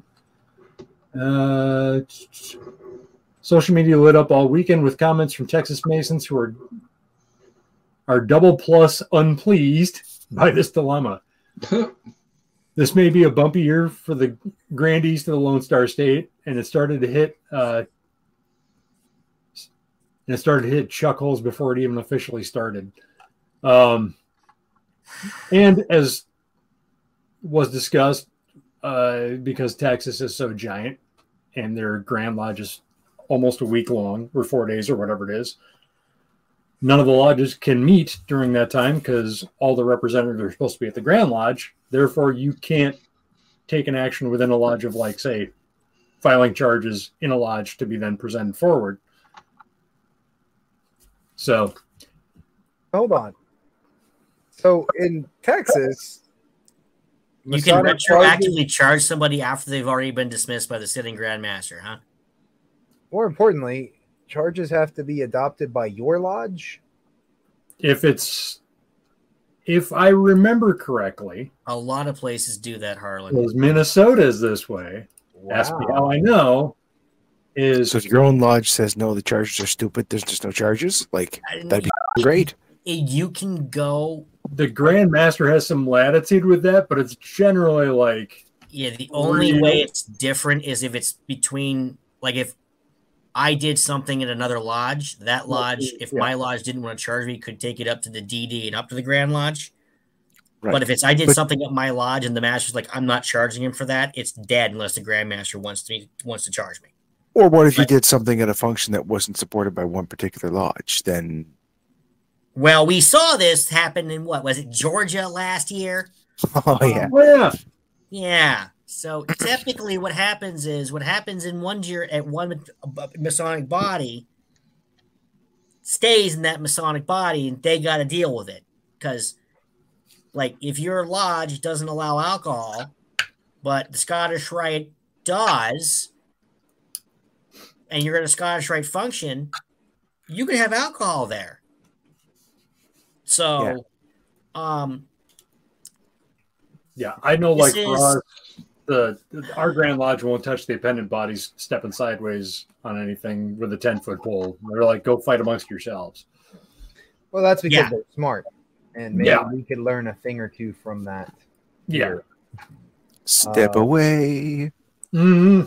Uh, social media lit up all weekend with comments from Texas Masons who are are double plus unpleased by this dilemma. This may be a bumpy year for the Grand East of the Lone Star State, and it started to hit uh, and it started to hit chuck holes before it even officially started. Um, and as was discussed, uh, because Texas is so giant and their Grand Lodge is almost a week long, or four days, or whatever it is, none of the lodges can meet during that time because all the representatives are supposed to be at the Grand Lodge. Therefore, you can't take an action within a lodge of, like, say, filing charges in a lodge to be then presented forward. So, hold on. So in Texas, you can Masonic retroactively charges, charge somebody after they've already been dismissed by the sitting Grand Master, huh? more importantly, charges have to be adopted by your lodge. if it's, if I remember correctly, A lot of places do that, Harlan. because Minnesota is this way. Ask me how I know. Is So if your own lodge says no, the charges are stupid, there's just no charges, like that'd be great. You can go. the Grand Master has some latitude with that, but it's generally like, Yeah, the only Real- way it's different is if it's between, like, if I did something in another lodge, that lodge, if Yeah. my lodge didn't want to charge me, could take it up to the D D and up to the Grand Lodge. Right. But if it's I did But- something at my lodge and the master's like, I'm not charging him for that, it's dead unless the Grand Master wants to wants to charge me. Or what if you Right. did something at a function that wasn't supported by one particular lodge? Then Well, we saw this happen in what was it, Georgia last year? oh yeah, oh yeah, Yeah. So technically, what happens is what happens in one year at one Masonic body stays in that Masonic body, and they got to deal with it. Because, like, if your lodge doesn't allow alcohol, but the Scottish Rite does, and you're at a Scottish Rite function, you can have alcohol there. So, Yeah. um, yeah. I know, like This for is- us, the, the our Grand Lodge won't touch the appendant bodies stepping sideways on anything with a ten foot pole. They're like, go fight amongst yourselves. Well, that's because Yeah. they're smart, and maybe Yeah. we could learn a thing or two from that. Yeah. step Uh, away. hmm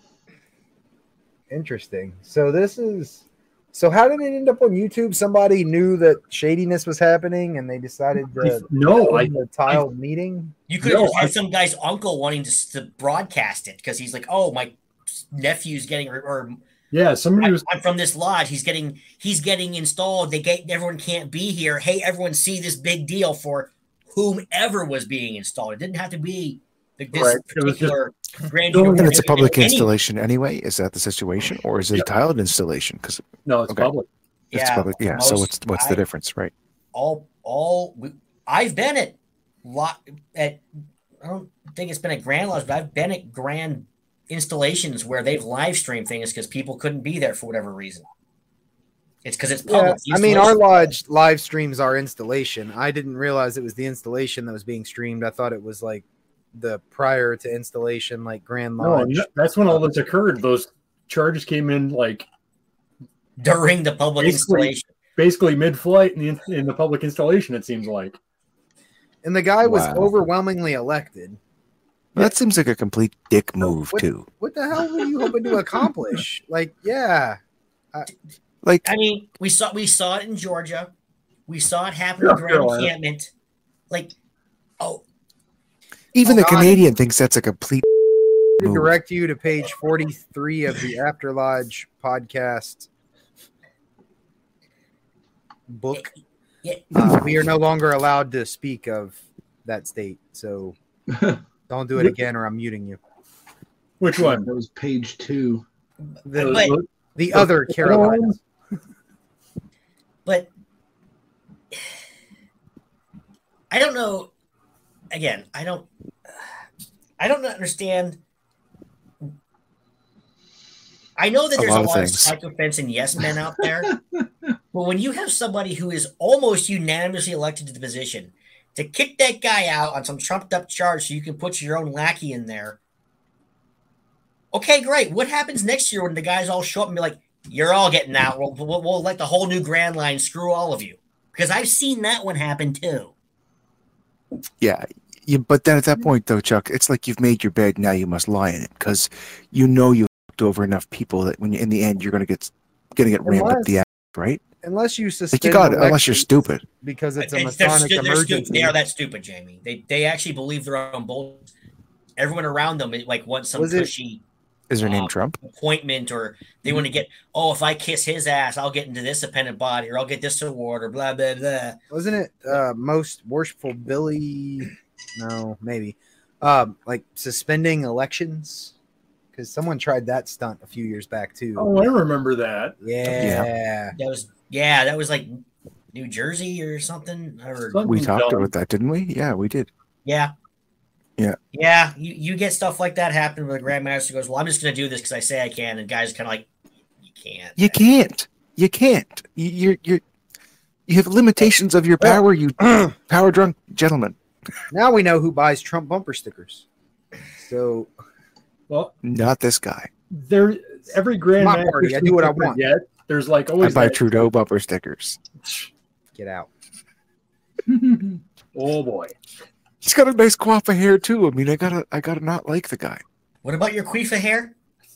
Interesting. So this is. So how did it end up on YouTube? Somebody knew that shadiness was happening, and they decided to No, I the tiled meeting. You could have No, just had I- some guy's uncle wanting to, to broadcast it because he's like, "Oh, my nephew's getting, or, or yeah. Somebody I'm, was I'm from this lodge. He's getting, he's getting installed. They get everyone can't be here. Hey, everyone, see this big deal for whomever was being installed. It didn't have to be the, this Right. It was just- particular grand No, junior and And warden. it's a It could public be any- installation anyway. Is that the situation, or is it Yeah. a tiled installation? Because no, it's Okay. public. it's Yeah, public. Yeah. So most- what's what's I- the difference, right? all all we- I've been at lot at I don't think it's been at Grand Lodge, but I've been at Grand installations where they've live streamed things because people couldn't be there for whatever reason. It's because it's Yeah, public. I mean, our lodge live streams our installation. I didn't realize it was the installation that was being streamed. I thought it was like the prior to installation, like Grand No, Lodge. that's when all this occurred. Those charges came in like during the public basically, installation. Basically mid-flight in the, in the public installation, it seems like. And the guy was Wow. overwhelmingly elected. That seems like a complete dick move what, too. What the hell were you hoping to accomplish? Like, yeah. Like, I mean, we saw we saw it in Georgia. We saw it happen Yeah, in Grand Carolina. Encampment. Like, oh, even the God. Canadian thinks that's a complete To move. direct you to page forty-three of the After Lodge podcast book. yeah. Uh, we are no longer allowed to speak of that state, so don't do it again or I'm muting you. Which one? That was page two. The, But- the other Carolina. But I don't know. Again, I don't. I don't understand. I know that A there's lot a of lot things. of psychophants and yes men out there, but when you have somebody who is almost unanimously elected to the position, to kick that guy out on some trumped up charge so you can put your own lackey in there. Okay, great. What happens next year when the guys all show up and be like, "You're all getting out. We'll, we'll, we'll let the whole new Grand Line screw all of you." Because I've seen that one happen too. Yeah, you, but then at that point, though, Chuck, it's like you've made your bed. Now you must lie in it because you know you fucked over enough people that when you, in the end you're gonna get gonna get rammed up Unless- the ass, right? Unless you Like suspend you got it, unless you're elections stupid. because it's a It's- they're Masonic stu- they're stu- emergency. They are that stupid, Jamie. They they actually believe their own bullshit. Everyone around them like wants some Was it- cushy Is her name Um, Trump? appointment, or they want to get, oh, if I kiss his ass, I'll get into this appendant body, or I'll get this award, or blah blah blah. Wasn't it uh, most worshipful Billy? No, maybe. Um, like suspending elections because someone tried that stunt a few years back too. Oh, I remember that. yeah. That was yeah, that was like New Jersey or something, or Something We talked dumb. about that, didn't we? Yeah, we did. yeah. Yeah. Yeah, you, you get stuff like that happen where the Grandmaster goes, well, I'm just going to do this because I say I can. And guys kind of like, you can't. You can't. You can't. You, you're you're you have limitations of your power. You power drunk gentleman. Now we know who buys Trump bumper stickers. So Well, Not this guy. there every grand My party, I do what I want. Yet there's like I always buy that- Trudeau bumper stickers. get out. Oh boy. He's got a nice coif of hair too. I mean, I gotta I gotta not like the guy. What about your queefa hair?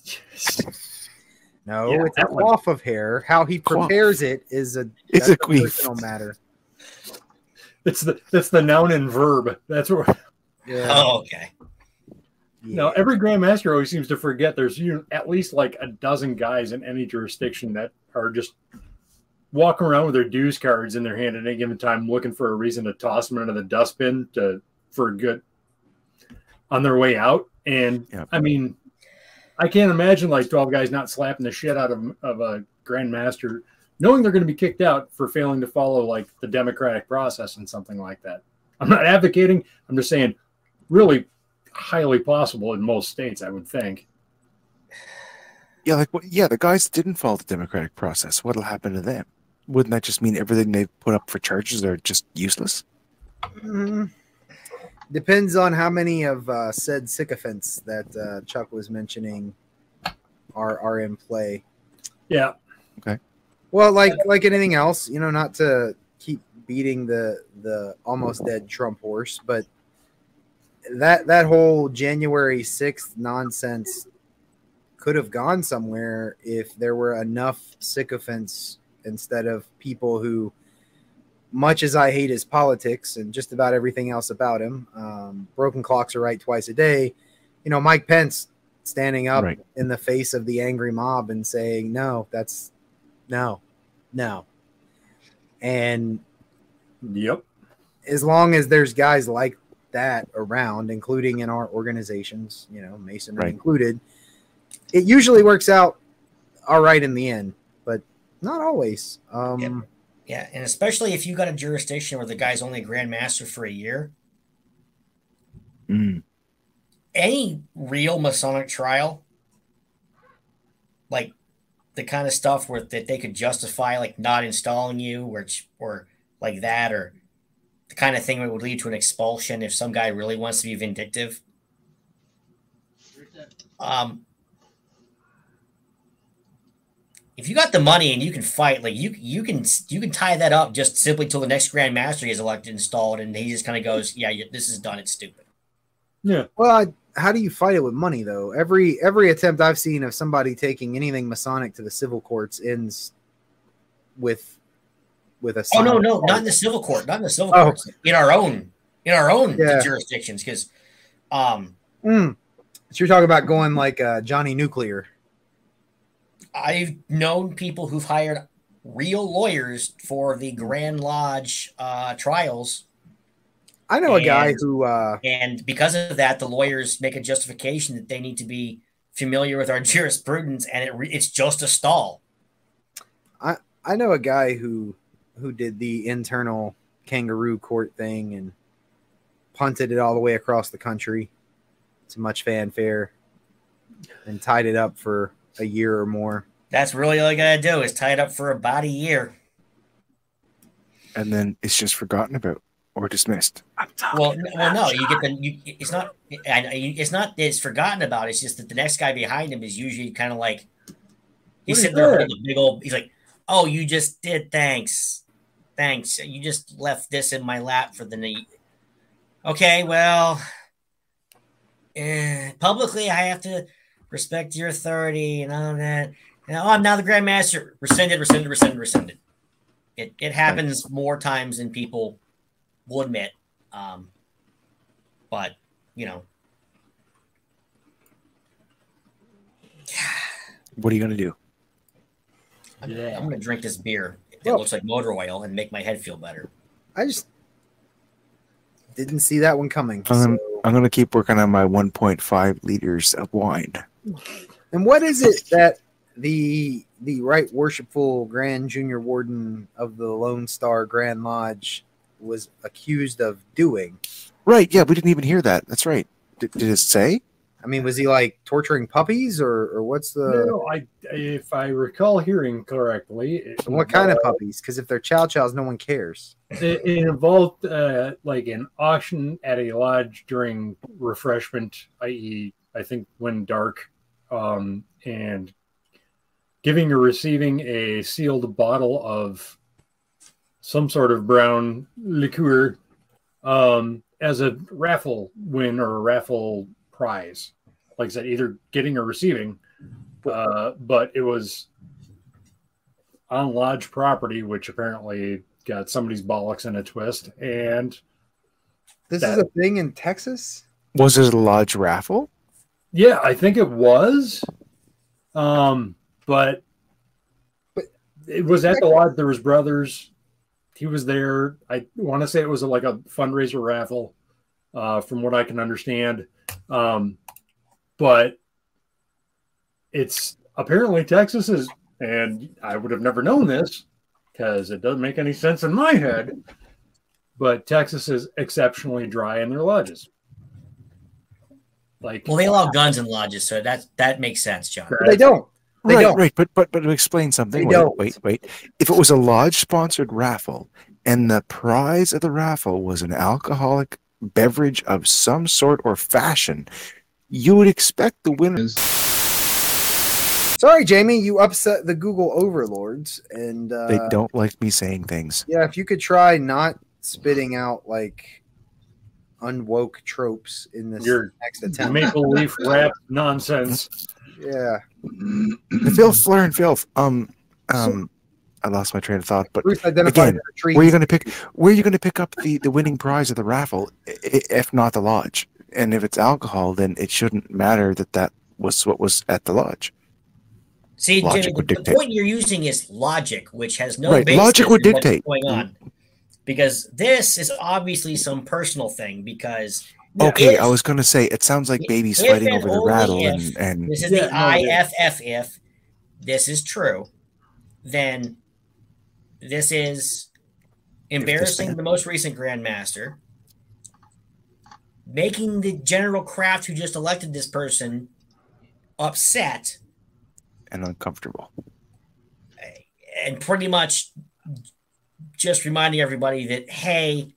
No, Yeah, it's a that one. coif of hair. How he Coif. prepares it is a It's that's a queef. personal matter. It's the that's the noun and verb. That's where Yeah. Oh, okay. you know, every grandmaster always seems to forget there's you know, at least like a dozen guys in any jurisdiction that are just walking around with their dues cards in their hand at any given time, looking for a reason to toss them into the dustbin to for a good on their way out. And Yeah. I mean, I can't imagine like twelve guys not slapping the shit out of of a grandmaster, knowing they're going to be kicked out for failing to follow like the democratic process and something like that. I'm not advocating. I'm just saying, really highly possible in most states, I would think. Yeah, like what? Yeah, the guys that didn't follow the democratic process. What'll happen to them? Wouldn't that just mean everything they put up for charges are just useless? Mhm. Depends on how many of uh, said sycophants that uh, Chuck was mentioning are are in play. Yeah. Well, like like anything else, you know, not to keep beating the the almost dead Trump horse, but that that whole January sixth nonsense could have gone somewhere if there were enough sycophants instead of people who, much as I hate his politics and just about everything else about him, um, broken clocks are right twice a day. You know, Mike Pence standing up Right. in the face of the angry mob and saying, no, that's no, no. And Yep. as long as there's guys like that around, including in our organizations, you know, Masonry Right. included, it usually works out all right in the end, but not always. Um, Yep. Yeah, and especially if you got a jurisdiction where the guy's only a grandmaster for a year. Mm. Any real Masonic trial, like the kind of stuff where that they could justify like not installing you, or or like that, or the kind of thing that would lead to an expulsion if some guy really wants to be vindictive. Um, if you got the money and you can fight, like you you can you can tie that up just simply till the next Grand Master gets elected, installed, and he just kind of goes, "Yeah, this is done. It's stupid." Yeah. Well, I, how do you fight it with money though? Every every attempt I've seen of somebody taking anything Masonic to the civil courts ends with with a. Oh no, no, not in the civil court, not in the civil Oh. courts. In our own, in our own Yeah. jurisdictions, because, um, Mm. So you're talking about going like uh, Johnny Nuclear. I've known people who've hired real lawyers for the Grand Lodge uh, trials. I know a guy And- who. Uh, And because of that, the lawyers make a justification that they need to be familiar with our jurisprudence, and it re- it's just a stall. I know a guy who who did the internal kangaroo court thing and punted it all the way across the country to much fanfare and tied it up for a year or more. That's really all you gotta do is tie it up for about a year. And then it's just forgotten about or dismissed. I'm talking Well, n- well, about no, you get John. the. You, it's not. I, I- it's not that it's forgotten about. It's just that the next guy behind him is usually kind of like he's What is sitting there that? holding a big old. He's like, "Oh, you just did. Thanks, thanks. You just left this in my lap for the night." Okay, well, eh, publicly I have to respect your authority and all that. And, oh, I'm now the Grand Master. Rescinded, rescinded, rescinded, rescinded. It it happens more times than people will admit. Um, but you know, What are you going to do? I'm, Yeah. I'm gonna drink this beer. It Well- looks like motor oil and make my head feel better. I just didn't see that one coming. Um, so- I'm going to keep working on my one point five liters of wine. And what is it that the the Right Worshipful Grand Junior Warden of the Lone Star Grand Lodge was accused of doing? Right. Yeah, we didn't even hear that. That's right. Did, did it say? I mean, was he like torturing puppies, or or what's the No, I if I recall hearing correctly, it what kind of involved- puppies? Because if they're chow chows, no one cares. It, it involved uh, like an auction at a lodge during refreshment, that is, I think when dark, um, and giving or receiving a sealed bottle of some sort of brown liqueur um, as a raffle win or a raffle prize. Like I said, either getting or receiving, uh, but it was on lodge property, which apparently got somebody's bollocks in a twist. And This That- is a thing in Texas. Was it a lodge raffle? yeah, I think it was. Um, but, But- it was at the lodge. There was brothers. He was there. I want to say it was like a fundraiser raffle, uh, from what I can understand. Um, but it's apparently Texas is, and I would have never known this because it doesn't make any sense in my head. But Texas is exceptionally dry in their lodges. Like, Well, they allow guns in lodges, so that that makes sense, John. But they don't. They right, don't. right. But but but to explain something. They Wait, don't. wait, wait. If it was a lodge sponsored raffle and the prize of the raffle was an alcoholic beverage of some sort or fashion, you would expect the winner. Is- Sorry, Jamie, you upset the Google overlords, and uh, They don't like me saying things. yeah, if you could try not spitting out like unwoke tropes in this Your next attempt. maple leaf rap nonsense. Yeah, The filth, flare, and filth. Um, um, I lost my train of thought. But Bruce identified again, a tree. where are you going to pick? Where are you going to pick up the the winning prize of the raffle, i- i- if not the lodge? And if it's alcohol, then it shouldn't matter that that was what was at the lodge. See, Logic Jimmy, would the, the dictate. point you're using is logic, which has no Right, basis logic would in what's dictate. going on. Because this is obviously some personal thing. Because there Okay, is- I was going to say it sounds like babies If fighting and over the only rattle, if and and this is Yeah, the no, I yeah. F F if this is true, then this is embarrassing fan- the most recent grandmaster. making the General Kraft who just elected this person upset and uncomfortable. And pretty much just reminding everybody that, hey,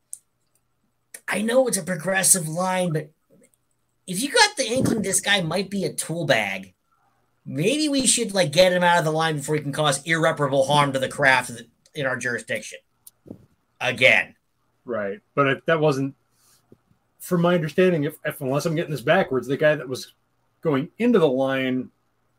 I know it's a progressive line, but if you got the inkling this guy might be a tool bag, maybe we should like get him out of the line before he can cause irreparable harm to the craft in our jurisdiction. Again. Right. But if that wasn't, from my understanding, if, if unless I'm getting this backwards, the guy that was going into the line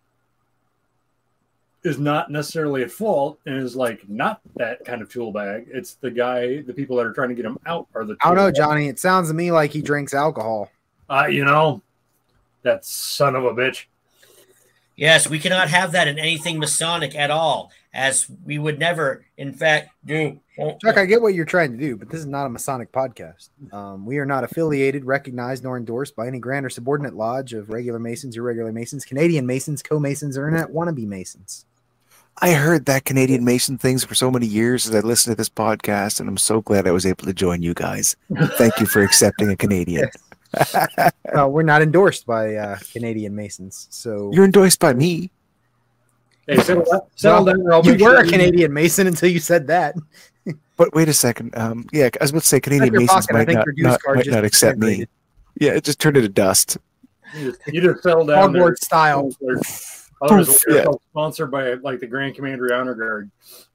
is not necessarily at fault and is like not that kind of tool bag. It's the guy, the people that are trying to get him out are the. I don't know, bag. Johnny. It sounds to me like he drinks alcohol. Uh, you know, that son of a bitch. Yes, we cannot have that in anything Masonic at all, as we would never, in fact, do. Chuck, I get what you're trying to do, but this is not a Masonic podcast. Um, we are not affiliated, recognized, nor endorsed by any grand or subordinate lodge of regular Masons, irregular Masons, Canadian Masons, co-Masons, or internet wannabe Masons. I heard that Canadian Mason things for so many years as I listened to this podcast, and I'm so glad I was able to join you guys. Thank you for accepting a Canadian. uh, we're not endorsed by uh, Canadian Masons, so you're endorsed by me. Hey, settle down. Settle well, down you were sure a Canadian Mason until you said that. But wait a second. Um, yeah, I was about to say Canadian Masons pocket, might, not, not, might not accept me. Yeah, it just turned into dust. You just, you just settle down. Hogwarts style. Others yeah. Sponsored by like the Grand Commander Honor Guard.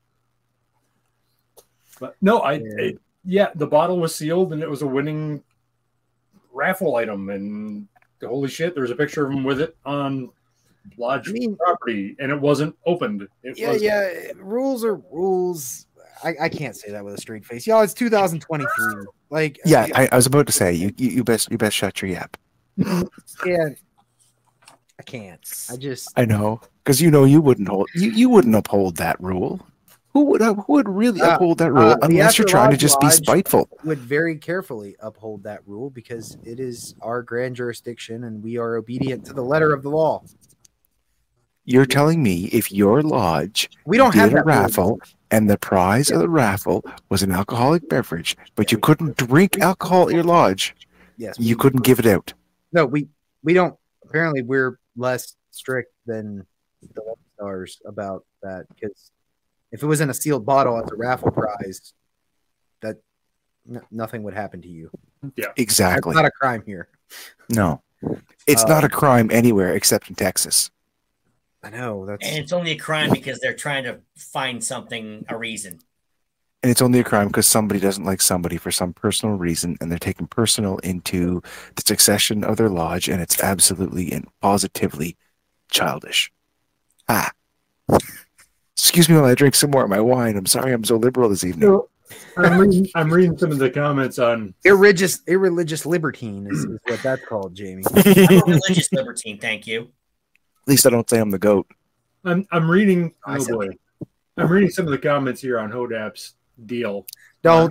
But no, I, yeah. I yeah, the bottle was sealed and it was a winning raffle item, and holy shit, there's a picture of him with it on lodge I mean, property, and it wasn't opened. It yeah, was, yeah. Rules are rules. I, I can't say that with a straight face, y'all. It's two thousand twenty-three. Like, yeah, I, I was about to say you, you, you best, you best shut your yap. Yeah, I can't. I just, I know, because you know you wouldn't hold, you, you wouldn't uphold that rule. Who would, who would really uh, uphold that rule uh, unless you're trying to just be spiteful? Would very carefully uphold that rule because it is our grand jurisdiction and we are obedient to the letter of the law. You're telling me if your lodge we don't did have a raffle rule. And the prize yeah. of the raffle was an alcoholic beverage, but yeah, you couldn't drink alcohol at your lodge, yes, you couldn't give it out. No, we we don't. Apparently, we're less strict than the stars about that because if it was in a sealed bottle as a raffle prize, that n- nothing would happen to you. Yeah, exactly. It's not a crime here. No, it's uh, not a crime anywhere except in Texas. I know that's, and it's only a crime because they're trying to find something, a reason. And it's only a crime because somebody doesn't like somebody for some personal reason, and they're taking personal into the succession of their lodge, and it's absolutely and positively childish. Ah. Excuse me while I drink some more of my wine. I'm sorry I'm so liberal this evening. So, I'm, reading, I'm reading some of the comments on... Irreligious, irreligious libertine is, is what that's called, Jamie. I'm a religious libertine, thank you. At least I don't say I'm the goat. I'm I'm reading. Oh boy, I'm reading some of the comments here on Hodap's deal. Don't.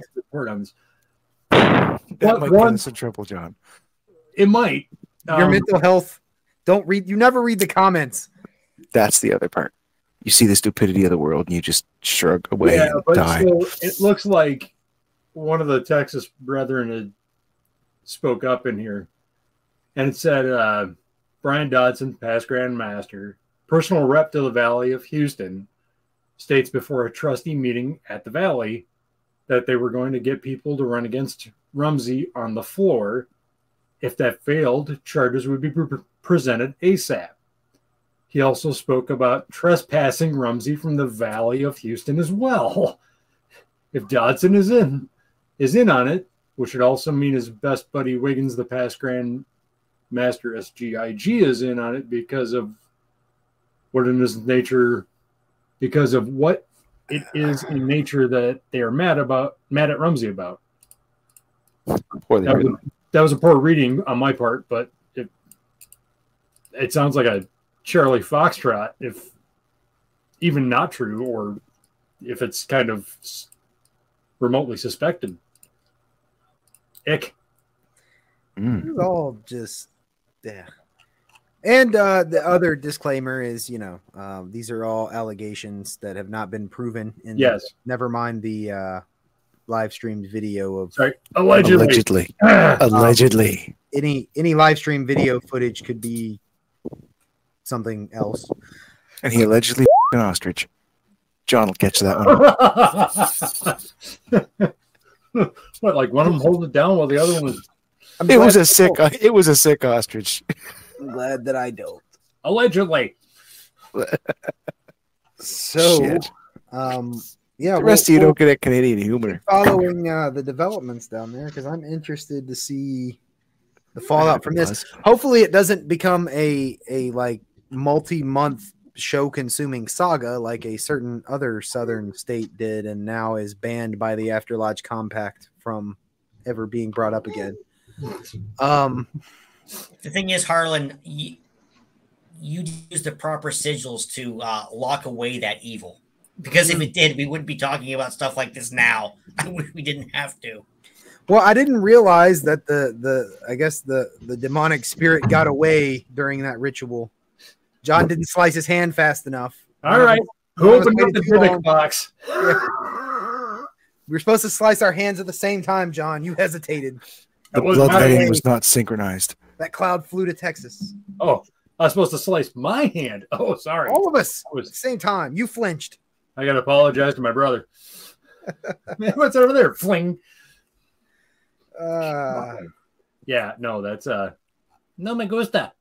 That what, might one, get us in trouble, John. It might. Your um, mental health. Don't read. You never read the comments. That's the other part. You see the stupidity of the world, and you just shrug away yeah, and but die. So it looks like one of the Texas brethren had spoke up in here, and it said. Uh, Brian Dodson, past Grand Master, personal rep to the Valley of Houston, states before a trustee meeting at the Valley that they were going to get people to run against Rumsey on the floor. If that failed, charges would be pre- presented ASAP. He also spoke about trespassing Rumsey from the Valley of Houston as well. If Dodson is in, is in on it, which would also mean his best buddy Wiggins, the past Grand Master S G I G, is in on it because of what in his nature, because of what it is in nature that they are mad about, mad at Rumsey about. Poorly that, was, that was a poor reading on my part, but it it sounds like a Charlie Foxtrot, if even not true, or if it's kind of remotely suspected. Ick. Mm. It's all just. Yeah. And uh, the other disclaimer is, you know, um, these are all allegations that have not been proven. And yes. Never mind the uh, live streamed video of Sorry, allegedly. Allegedly. Ah, Allegedly. any any live stream video footage could be something else. And he allegedly an ostrich. John will catch that one. what, like one of them holding it down while the other one was I'm It glad was a you sick. don't. It was a sick ostrich. I'm glad that I don't. allegedly? So, Shit. um, yeah, The rest we'll- of you we'll don't get Canadian humor. following uh, the developments down there because I'm interested to see the fallout from this. Hopefully, it doesn't become a a like multi-month show-consuming saga like a certain other southern state did, and now is banned by the After Lodge Compact from ever being brought up again. Um, The thing is, Harlan, you, you use the proper sigils to uh, lock away that evil. Because if it did, we wouldn't be talking about stuff like this now. I wish we didn't have to. well, I didn't realize that the the I guess the the demonic spirit got away during that ritual. John didn't slice his hand fast enough. All right. Who None of us opened up waited the too long. Dybbuk box? We were supposed to slice our hands at the same time, John. You hesitated. The That was blood my letting way. was not synchronized. That cloud flew to Texas. Oh, I was supposed to slice my hand. Oh, sorry. All of us I at the was. same time. You flinched. I gotta apologize to my brother. Man, what's over there? Fling. Uh, Yeah, no, that's uh, no me gusta.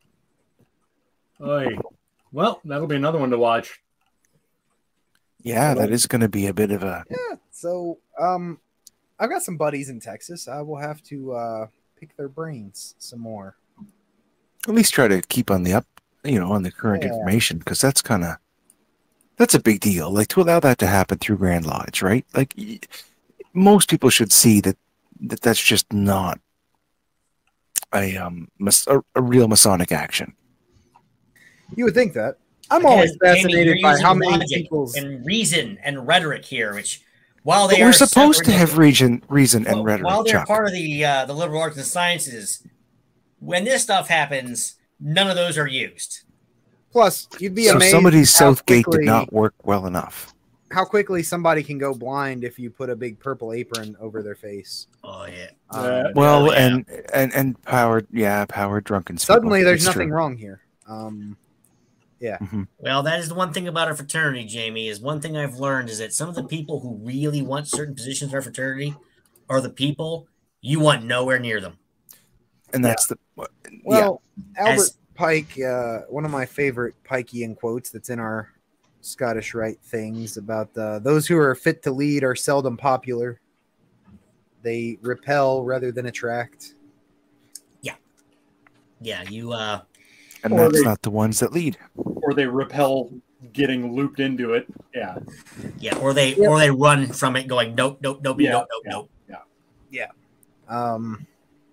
Oy. Well, that'll be another one to watch. Yeah, that is going to be a bit of a. yeah. So, um, I've got some buddies in Texas. I will have to uh, pick their brains some more. At least try to keep on the up, you know, on the current Yeah. information, because that's kind of that's a big deal. Like to allow that to happen through Grand Lodge, right? Like y- most people should see that that that's just not a um mas- a, a real Masonic action. You would think that. I'm Again, always Jamie, fascinated you're by using how many logic people's. and reason and rhetoric here, which while But they we're are supposed to separate- have reason, reason and Well, rhetoric, while they're Chuck. part of the uh, the liberal arts and sciences, when this stuff happens, none of those are used. Plus, you'd be So amazed somebody's how Southgate quickly, did not work well enough. how quickly somebody can go blind if you put a big purple apron over their face. Oh yeah. Um, Yeah. Well, yeah. and and and powered, yeah, powered drunken. suddenly, people. there's It's nothing true. wrong here. Um, Well, that is the one thing about our fraternity, Jamie. Is one thing I've learned is that some of the people who really want certain positions in our fraternity are the people you want nowhere near them. And that's the yeah. Well, Albert As- Pike, uh, one of my favorite Pikean quotes that's in our Scottish Rite things about uh, those who are fit to lead are seldom popular. They repel rather than attract. Yeah, you. uh And Or that's they- not the ones that lead. Or they repel getting looped into it. Yeah. Yeah, or they Yep. or they run from it, going nope, nope, nope, Yeah, nope, nope, yeah. nope. Um,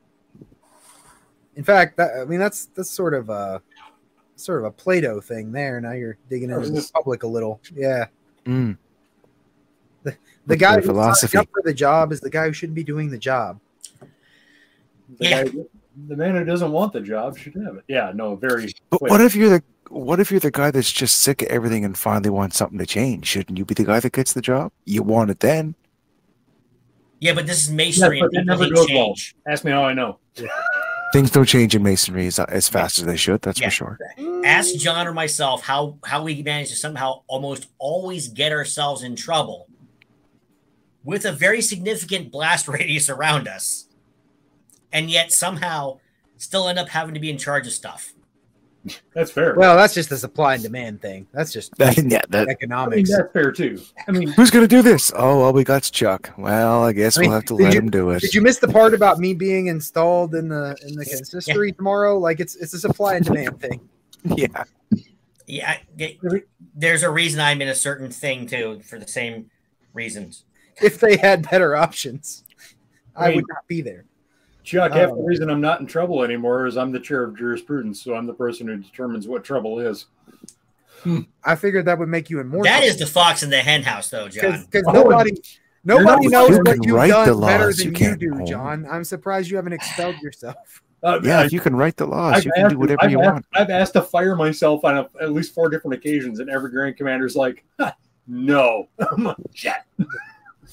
in fact, that, I mean that's that's sort of a sort of a Plato thing there. Now you're digging into the public a little. Yeah, Mm. the With guy their who's philosophy. up for the job is the guy who shouldn't be doing the job. The, Yeah. guy, the man who doesn't want the job should have it. Yeah, no, very. But quick. what if you're the what if you're the guy that's just sick of everything and finally wants something to change? Shouldn't you be the guy that gets the job? You want it then. Yeah, but this is Yeah, masonry, but and that people never hate goes well. change. Ask me how I know. Things don't change in masonry as, as fast as they should. That's Yeah. for sure. Ask John or myself how how we manage to somehow almost always get ourselves in trouble with a very significant blast radius around us, and yet somehow still end up having to be in charge of stuff. That's fair. Well, that's just a supply and demand thing. That's just That, yeah, that, I mean, economics. that's fair too. I mean, who's gonna do this? Oh well, we got Chuck. Well, I guess I mean, we'll have to did let you- him do it. Did you miss the part about me being installed in the in the consistory tomorrow? Like it's it's a supply and demand thing. Yeah, Yeah, I- it- there's a reason I'm in a certain thing too for the same reasons. If they had better options, I I mean- would not be there. Chuck, half the Oh. reason I'm not in trouble anymore is I'm the chair of jurisprudence, so I'm the person who determines what trouble is. I figured that would make you in more. That is the fox in the hen house, though, John. because Oh, nobody nobody you're knows not- what you you've can write done the better laws, than you you, can't do, own. John. I'm surprised you haven't expelled yourself. Uh, yeah. I- If you can write the laws, I've you can asked, do whatever I've you asked- want. I've asked to fire myself on a, at least four different occasions, and every Grand Commander's like, "Huh, no. I'm like, shit.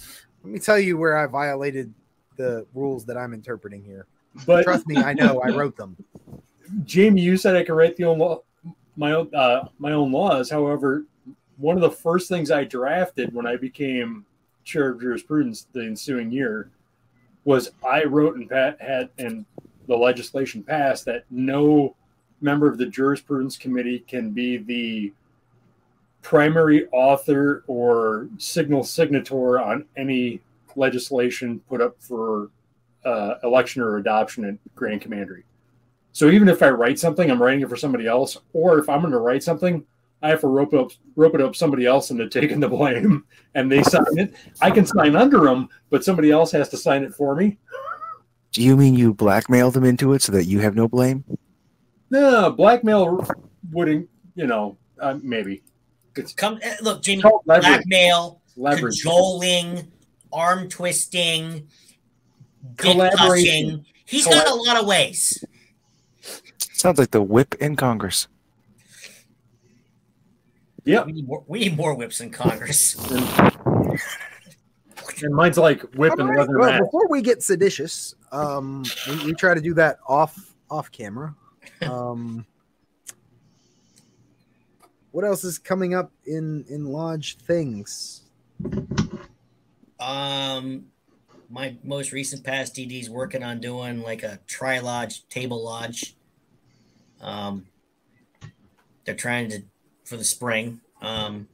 Let me tell you where I violated the rules that I'm interpreting here. But Trust me, I know. I wrote them. Jamie, you said I could write the own law, my own uh, my own laws. However, one of the first things I drafted when I became chair of jurisprudence the ensuing year was I wrote and pat, had and the legislation passed that no member of the jurisprudence committee can be the primary author or signal signator on any legislation put up for uh, election or adoption at Grand Commandery. So even if I write something, I'm writing it for somebody else, or if I'm going to write something, I have to rope up, rope it up somebody else into taking the blame, and they sign it. I can sign under them, but somebody else has to sign it for me. Do you mean you blackmail them into it so that you have no blame? No, blackmail wouldn't, you know, uh, maybe. It's Come eh, look, Jamie. called leverage. Blackmail, Leverage. cajoling, arm twisting, dick Collaboration. touching. He's got a lot of ways. Sounds like the whip in Congress. Yep. We need more, we need more whips in Congress. And, and mine's like whip and All right, leather well, mat. before we get seditious, um, we, we try to do that off off camera. Um, what else is coming up in in lodge things? Um, my most recent past D D's working on doing like a tri lodge, table lodge. Um, they're trying to for the spring. Um,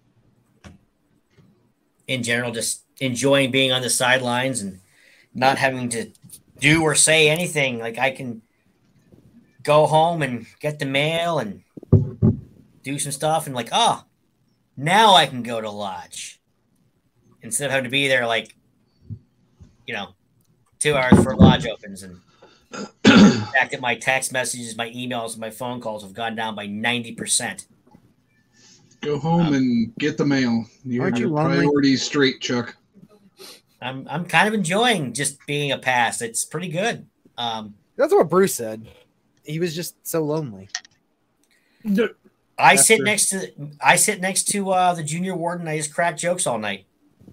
in general, just enjoying being on the sidelines and not having to do or say anything. Like I can go home and get the mail and do some stuff and like, oh, now I can go to lodge instead of having to be there like, you know, two hours before lodge opens. And the fact that my text messages, my emails, and my phone calls have gone down by ninety percent. Go home um, and get the mail. You Aren't have you your lonely? priorities straight, Chuck. I'm I'm kind of enjoying just being a pass. It's pretty good. Um, That's what Bruce said. He was just so lonely. I After- sit next to I sit next to uh, the junior warden. I just crack jokes all night.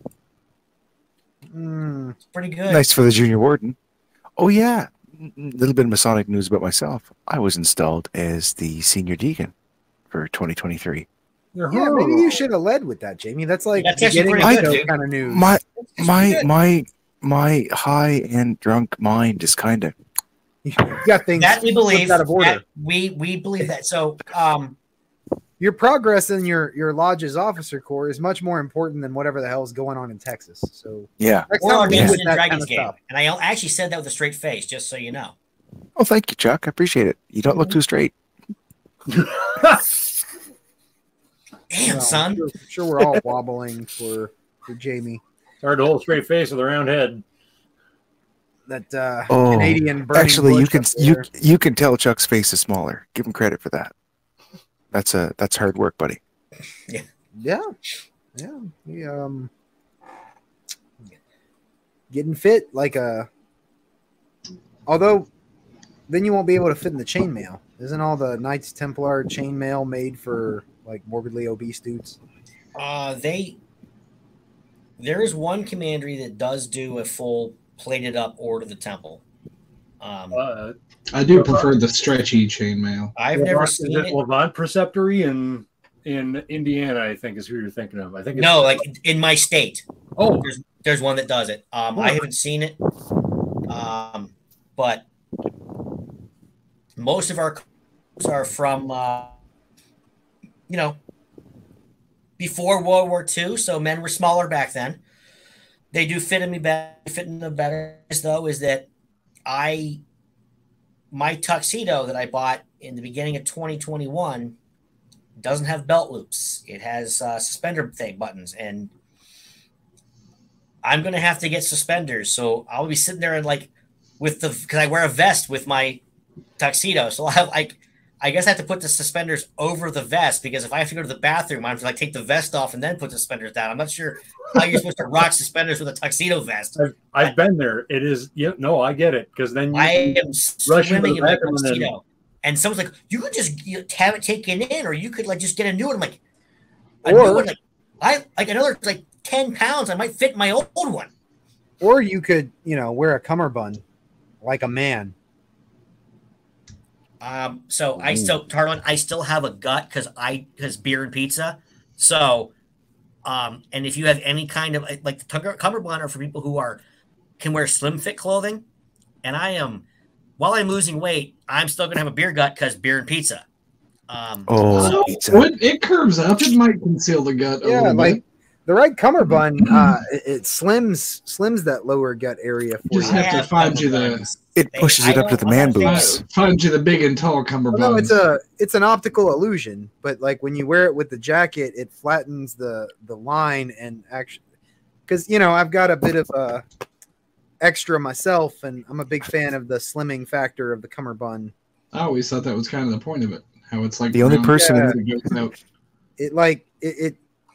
Mm, It's pretty good. Nice for the junior warden. Oh, yeah. A little bit of Masonic news about myself. I was installed as the senior deacon for twenty twenty-three. yeah, maybe you should have led with that, Jamie. That's like That's actually beginning pretty of good, show dude. kind of news. My It's my good. my my high and drunk mind is kind of you got things That we believe. flipped out of order. That we we believe that. So um, Your progress in your your lodge's officer corps is much more important than whatever the hell is going on in Texas. So yeah. next we're time on lead Dungeons with and that Dragons kind of game, stuff. and I actually said that with a straight face, just so you know. Oh, thank you, Chuck. I appreciate it. You don't look too straight. Damn, No, son. I'm sure, I'm sure we're all wobbling for for Jamie. Hard to hold a straight face with a round head. That uh, Oh, Canadian burning Actually, you bush can up you there. you can tell Chuck's face is smaller. Give him credit for that. That's a that's hard work, buddy. Yeah, yeah. He, um, getting fit like a. Although, then you won't be able to fit in the chainmail. Isn't all the Knights Templar chainmail made for like morbidly obese dudes? Uh, they there is one commandery that does do a full plated up Order of the Temple. Um, Uh, I do prefer the stretchy chainmail. I've never Levant, seen is it it. Levant Preceptory in in Indiana, I think is who you're thinking of. I think it's, No, like in my state, oh, there's there's one that does it. Um, I haven't seen it, um, but most of our cars are from, uh, you know, before World War Two. So men were smaller back then. They do fit in me better. Fit in the better though is that I my tuxedo that I bought in the beginning of twenty twenty-one doesn't have belt loops. It has uh, suspender thing buttons, and I'm gonna have to get suspenders. So I'll be sitting there and like with the because I wear a vest with my tuxedo, so I'll have like I guess I have to put the suspenders over the vest because if I have to go to the bathroom, I have to like take the vest off and then put the suspenders down. I'm not sure how you're supposed to rock suspenders with a tuxedo vest. I've, I've been there. It is, yeah, no, I get it because then you, I am rush into swimming the in my bathroom and then- tuxedo, and someone's like, "You could just you know, have it taken in, or you could like just get a new one." I'm like, a Or- new one, like I like another like ten pounds. I might fit my old one. Or you could, you know, wear a cummerbund like a man. Um, so I still, Tarlin, I still have a gut because I because beer and pizza. So, um, and if you have any kind of like the tugger- cummerbund are for people who are can wear slim fit clothing, and I am while I'm losing weight, I'm still gonna have a beer gut because beer and pizza. Um, Oh, so- pizza. Well, it, it curves up. It might conceal the gut a Yeah, little like bit. the right cummerbund, uh, it, it slims slims that lower gut area for Just you. have to find you the- It pushes it up to the man boobs. Find you the big and tall Well, cummerbund. no, it's a it's an optical illusion, but like when you wear it with the jacket, it flattens the the line and actually, because you know I've got a bit of a extra myself, and I'm a big fan of the slimming factor of the cummerbund. I always thought that was kind of the point of it. How it's like The only round person Yeah. that goes out. It like it, it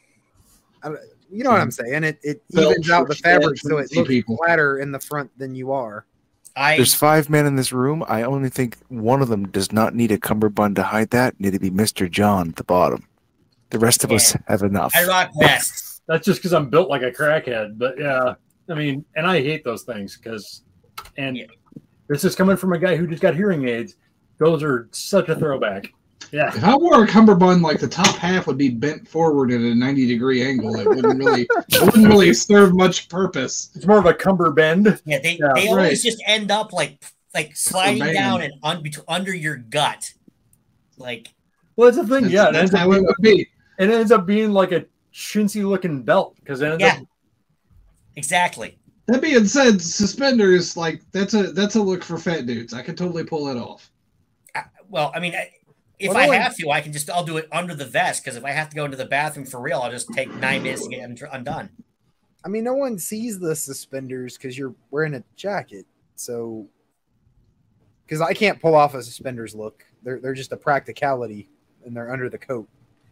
I don't- you know what I'm saying? It it Felt evens out the for fabric so it fancy looks people. flatter in the front than you are. I There's five men in this room. I only think one of them does not need a cummerbund to hide that. Need to be Mister John at the bottom. The rest of us Yeah. have enough. I rock vests. That's just because I'm built like a crackhead. But yeah, I mean, and I hate those things because, and Yeah. this is coming from a guy who just got hearing aids. Those are such a throwback. Yeah. If I wore a cummerbund, like the top half would be bent forward at a ninety degree angle. It wouldn't really, it wouldn't really serve much purpose. It's more of a cumberbend. Yeah, they, Yeah, they right. always just end up like like sliding band. down and un, bet- under your gut. Like Well, that's the thing. That's, yeah, it that's ends, up how it being, would be. it ends up being like a chintzy looking belt because it ends Yeah. up. exactly. That being said, suspenders like that's a that's a look for fat dudes. I could totally pull that off. I, well, I mean, I, if Well, I no one- have to, I can just I'll do it under the vest because if I have to go into the bathroom for real, I'll just take nine minutes to get un- undone. I mean, no one sees the suspenders because you're wearing a jacket. So, because I can't pull off a suspenders look, they're they're just a practicality, and they're under the coat.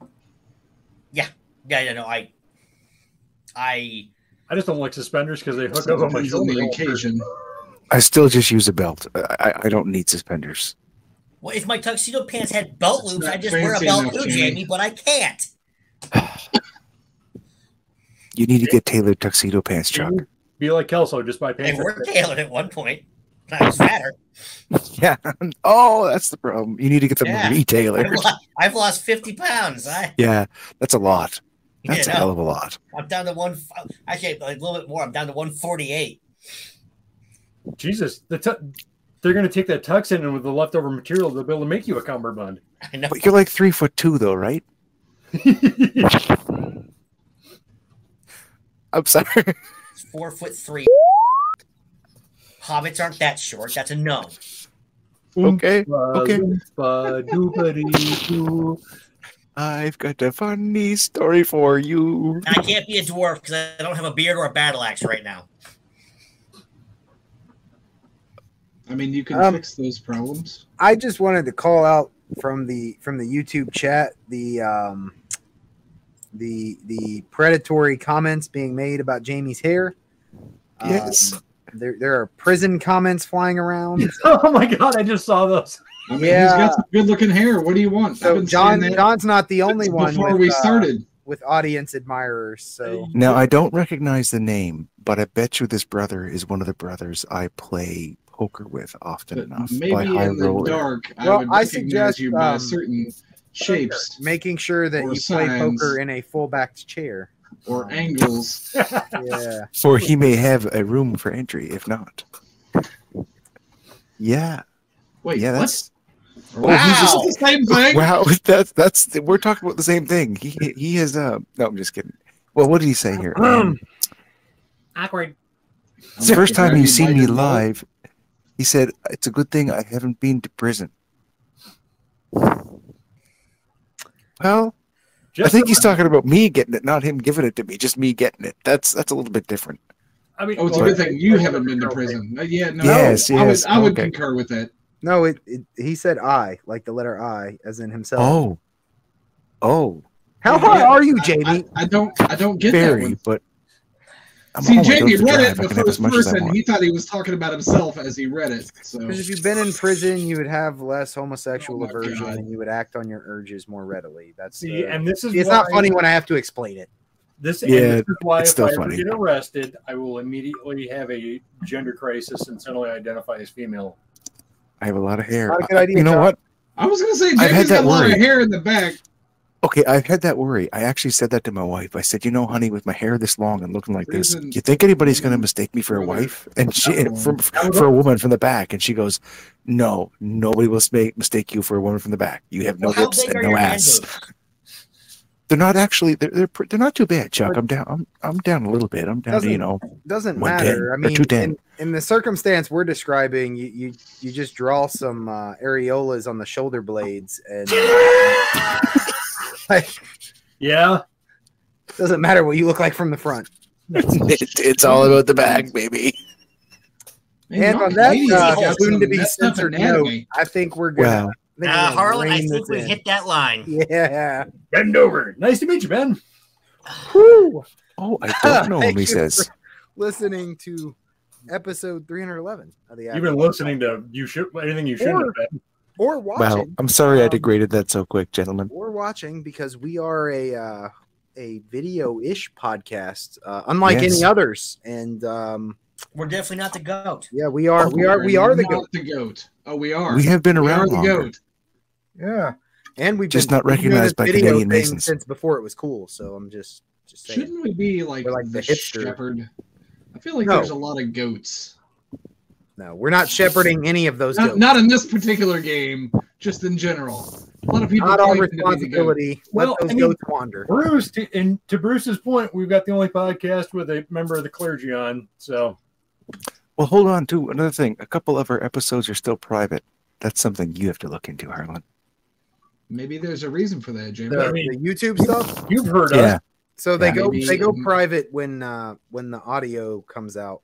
Yeah, yeah, no, I, I, I just don't like suspenders because they hook up on my Depends on shoulder. the occasion. I still just use a belt. I, I don't need suspenders. well, if my tuxedo pants had belt It's loops, not I'd just wear a fancy belt enough, too, Jamie. Jamie, but I can't. You need to get tailored tuxedo pants, Chuck. Be like Kelso, just by They paying. were tailored at one point. I was fatter. Yeah. Oh, that's the problem. You need to get them Yeah. retailored. I've lost, I've lost fifty pounds. I, Yeah, that's a lot. That's you a hell know, of a lot. I'm down to one. Actually, a little bit more. I'm down to one forty-eight. Jesus, the tu- they're going to take that tux in and with the leftover material, they'll be able to make you a cummerbund. I know. But you're like three foot two, though, right? I'm sorry. It's four foot three. Hobbits aren't that short. That's a no. Okay. Oompa Okay. loompa doopity-doo. I've got a funny story for you. And I can't be a dwarf because I don't have a beard or a battle axe right now. I mean, you can Um, fix those problems. I just wanted to call out from the from the YouTube chat the um, the the predatory comments being made about Jamie's hair. Yes. Um, there there are prison comments flying around. Oh my god, I just saw those. I mean, yeah. he's got some good looking hair. What do you want? I've So been John saying that John's not the only one before with, we uh, started. with audience admirers. So Now, I don't recognize the name, but I bet you this brother is one of the brothers I play poker with often But enough. maybe by high in the roller. dark, I Well, would I recognize suggest, you by um, certain shapes making sure that Or you play signs. poker in a full backed chair. or angles. Yeah. For he may have a room for entry, if not. Yeah. Wait, yeah, what? that's. Wow. Wow. This is the same thing. Wow, that's that's we're talking about the same thing. He he has uh no, I'm just kidding. Well, what did he say here? Um, Awkward. it's the first time Have you've you seen me lighted up? live. He said it's a good thing I haven't been to prison. Well, Just I think he's talking about me getting it, not him giving it to me. Just me getting it. That's that's a little bit different. I mean, Oh, it's a well, good thing you haven't been to prison. Uh, yeah, no, Yes, I would, yes, I would okay. concur with that. No, it, it he said I, like the letter I, as in himself. Oh, oh, How Yeah, high yeah. are you, I- Jamie? I, I don't, I don't get that very, one. but I'm See, home, I Jamie don't read drive. it I in the can have first as much as I person. want. He thought he was talking about himself as he read it. So Because if you've been in prison, you would have less homosexual Oh my aversion God. and you would act on your urges more readily. That's see, uh, and this is it's why, not funny when I have to explain it. This, Yeah, and this is why it's if still I ever funny. get arrested, I will immediately have a gender crisis and suddenly identify as female. I have a lot of hair. Not a good I- idea, you know Chuck. what? I was gonna say I've had Jamie's that got a lot worry. of hair in the back. Okay, I've had that worry. I actually said that to my wife. I said, you know, honey, with my hair this long and looking like this, Reason- you think anybody's going to mistake me for a wife? And she, That for, one. for a woman from the back. And she goes, no, nobody will mistake, mistake you for a woman from the back. You have no Well, how lips big and are no your man ass. boobs? They're not actually, they're, they're, pr- they're not too bad, Chuck. I'm down, I'm, I'm down a little bit. I'm down to, you know, Doesn't one ten matter. I or mean, two ten. in, in the circumstance we're describing, you you, you just draw some uh, areolas on the shoulder blades, and like, Yeah. doesn't matter what you look like from the front. it, it's all about the back, baby. Man, And y'all on that ladies uh, have got soon some to be messed up censored note, anatomy. I think we're gonna. Wow. I think we're Uh, gonna Harlan, I rein think this we in. hit that line. Yeah. Bend over. Nice to meet you, Ben. Whew. Oh, I don't know him, Thank he you says. for listening to episode three hundred eleven of the You've been After- listening to you should anything you shouldn't Or- have been. or Wow. watching. I'm sorry I Um, degraded that so quick, gentlemen. Or watching because we are a uh, a video-ish podcast, uh, unlike Yes. any others. And um, We're definitely not the goat. yeah, we are we are we are the Not goat. the goat. Oh, we are. We have been We are around the longer. goat. Yeah, and we've Just been, not we've been doing recognized this by video Canadian thing Masons. since before it was cool. So I'm just just saying. Shouldn't we be like, We're like the, the hipster. shepherd? I feel like No. there's a lot of goats. No, we're not shepherding any of those Not, goats. not in this particular game, just in general. A lot of people Not our claim to be the goat. responsibility. Well, Let those I mean- goats wander. Bruce, to, and to Bruce's point, we've got the only podcast with a member of the clergy on. So Well, hold on, too. Another thing. A couple of our episodes are still private. That's something you have to look into, Harlan. Maybe there's a reason for that, Jamie. The, I mean- the YouTube stuff. you've heard Yeah. us. So they Yeah, go maybe- they go private when uh, when the audio comes out.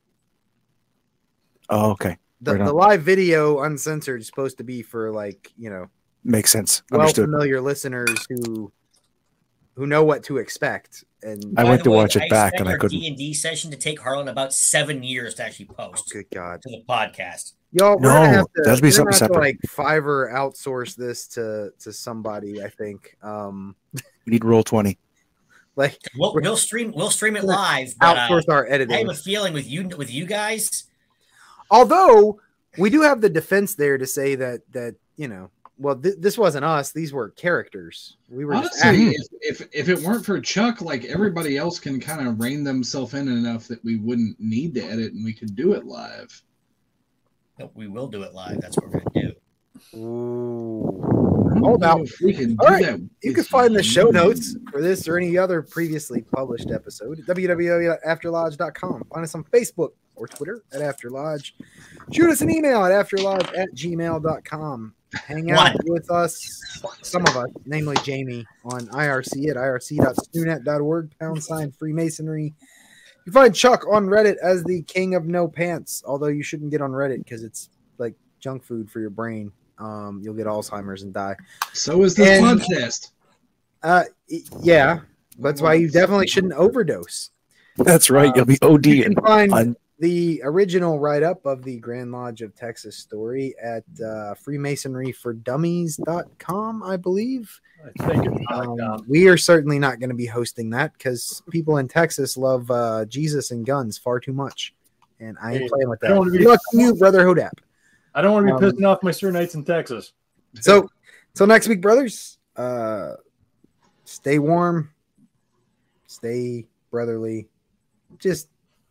Oh, okay. The, Right on. the live video uncensored is supposed to be for like you know Makes sense. well Understood. familiar listeners who who know what to expect. And I By went the to way, watch it I back expect and I our couldn't. D and D session to take Harlan about seven years to actually oh, post good God, to the podcast. y'all, we're No, gonna have to, that'll be we're something gonna have to, separate. like Fiverr outsource this to to somebody. I think um We need roll twenty. like We'll, We're- we'll stream we'll stream it we're live. But, uh, outsource our I have editing. a feeling with you with you guys, Although we do have the defense there to say that that you know, well, th- this wasn't us; these were characters. We were just Honestly, acting. if, if if it weren't for Chuck, like everybody else can kind of rein themselves in enough that we wouldn't need to edit and we could do it live. no, we will do it live. That's what we're gonna do. Ooh. I don't Hold know out. if we can do All right, that. You with can find the show you. notes for this or any other previously published episode at w w w dot after lodge dot com. Find us on Facebook or Twitter at AfterLodge. Shoot us an email at afterlodge at gmail dot com. Hang out One. with us, some of us, namely Jamie, on I R C at I R C dot snoonet dot org, pound sign Freemasonry. You find Chuck on Reddit as the king of no pants, although you shouldn't get on Reddit because it's like junk food for your brain. Um, you'll get Alzheimer's and die. So is this And- podcast. Uh, y- yeah, that's why you definitely shouldn't overdose. That's right. You'll be You ODing. can find on- the original write-up of the Grand Lodge of Texas story at uh, freemasonry for dummies dot com, I believe. I think it's not Um, um, we are certainly not going to be hosting that because people in Texas love uh, Jesus and guns far too much, and I ain't Hey, playing with I that. don't wanna be- Good luck to you, Brother Hodap. I don't want to be um, pissing off my Sir Knights in Texas. So, till next week, brothers. Uh, stay warm, stay brotherly. Just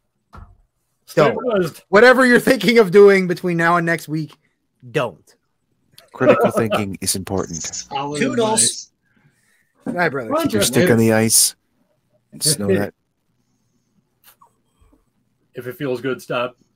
Stay Don't. buzzed. whatever you're thinking of doing between now and next week, don't. Critical thinking is important. Solid Toodles. advice. Good night, brothers. Run, Keep your Just stick later. on the ice. Just know that. If it feels good, stop.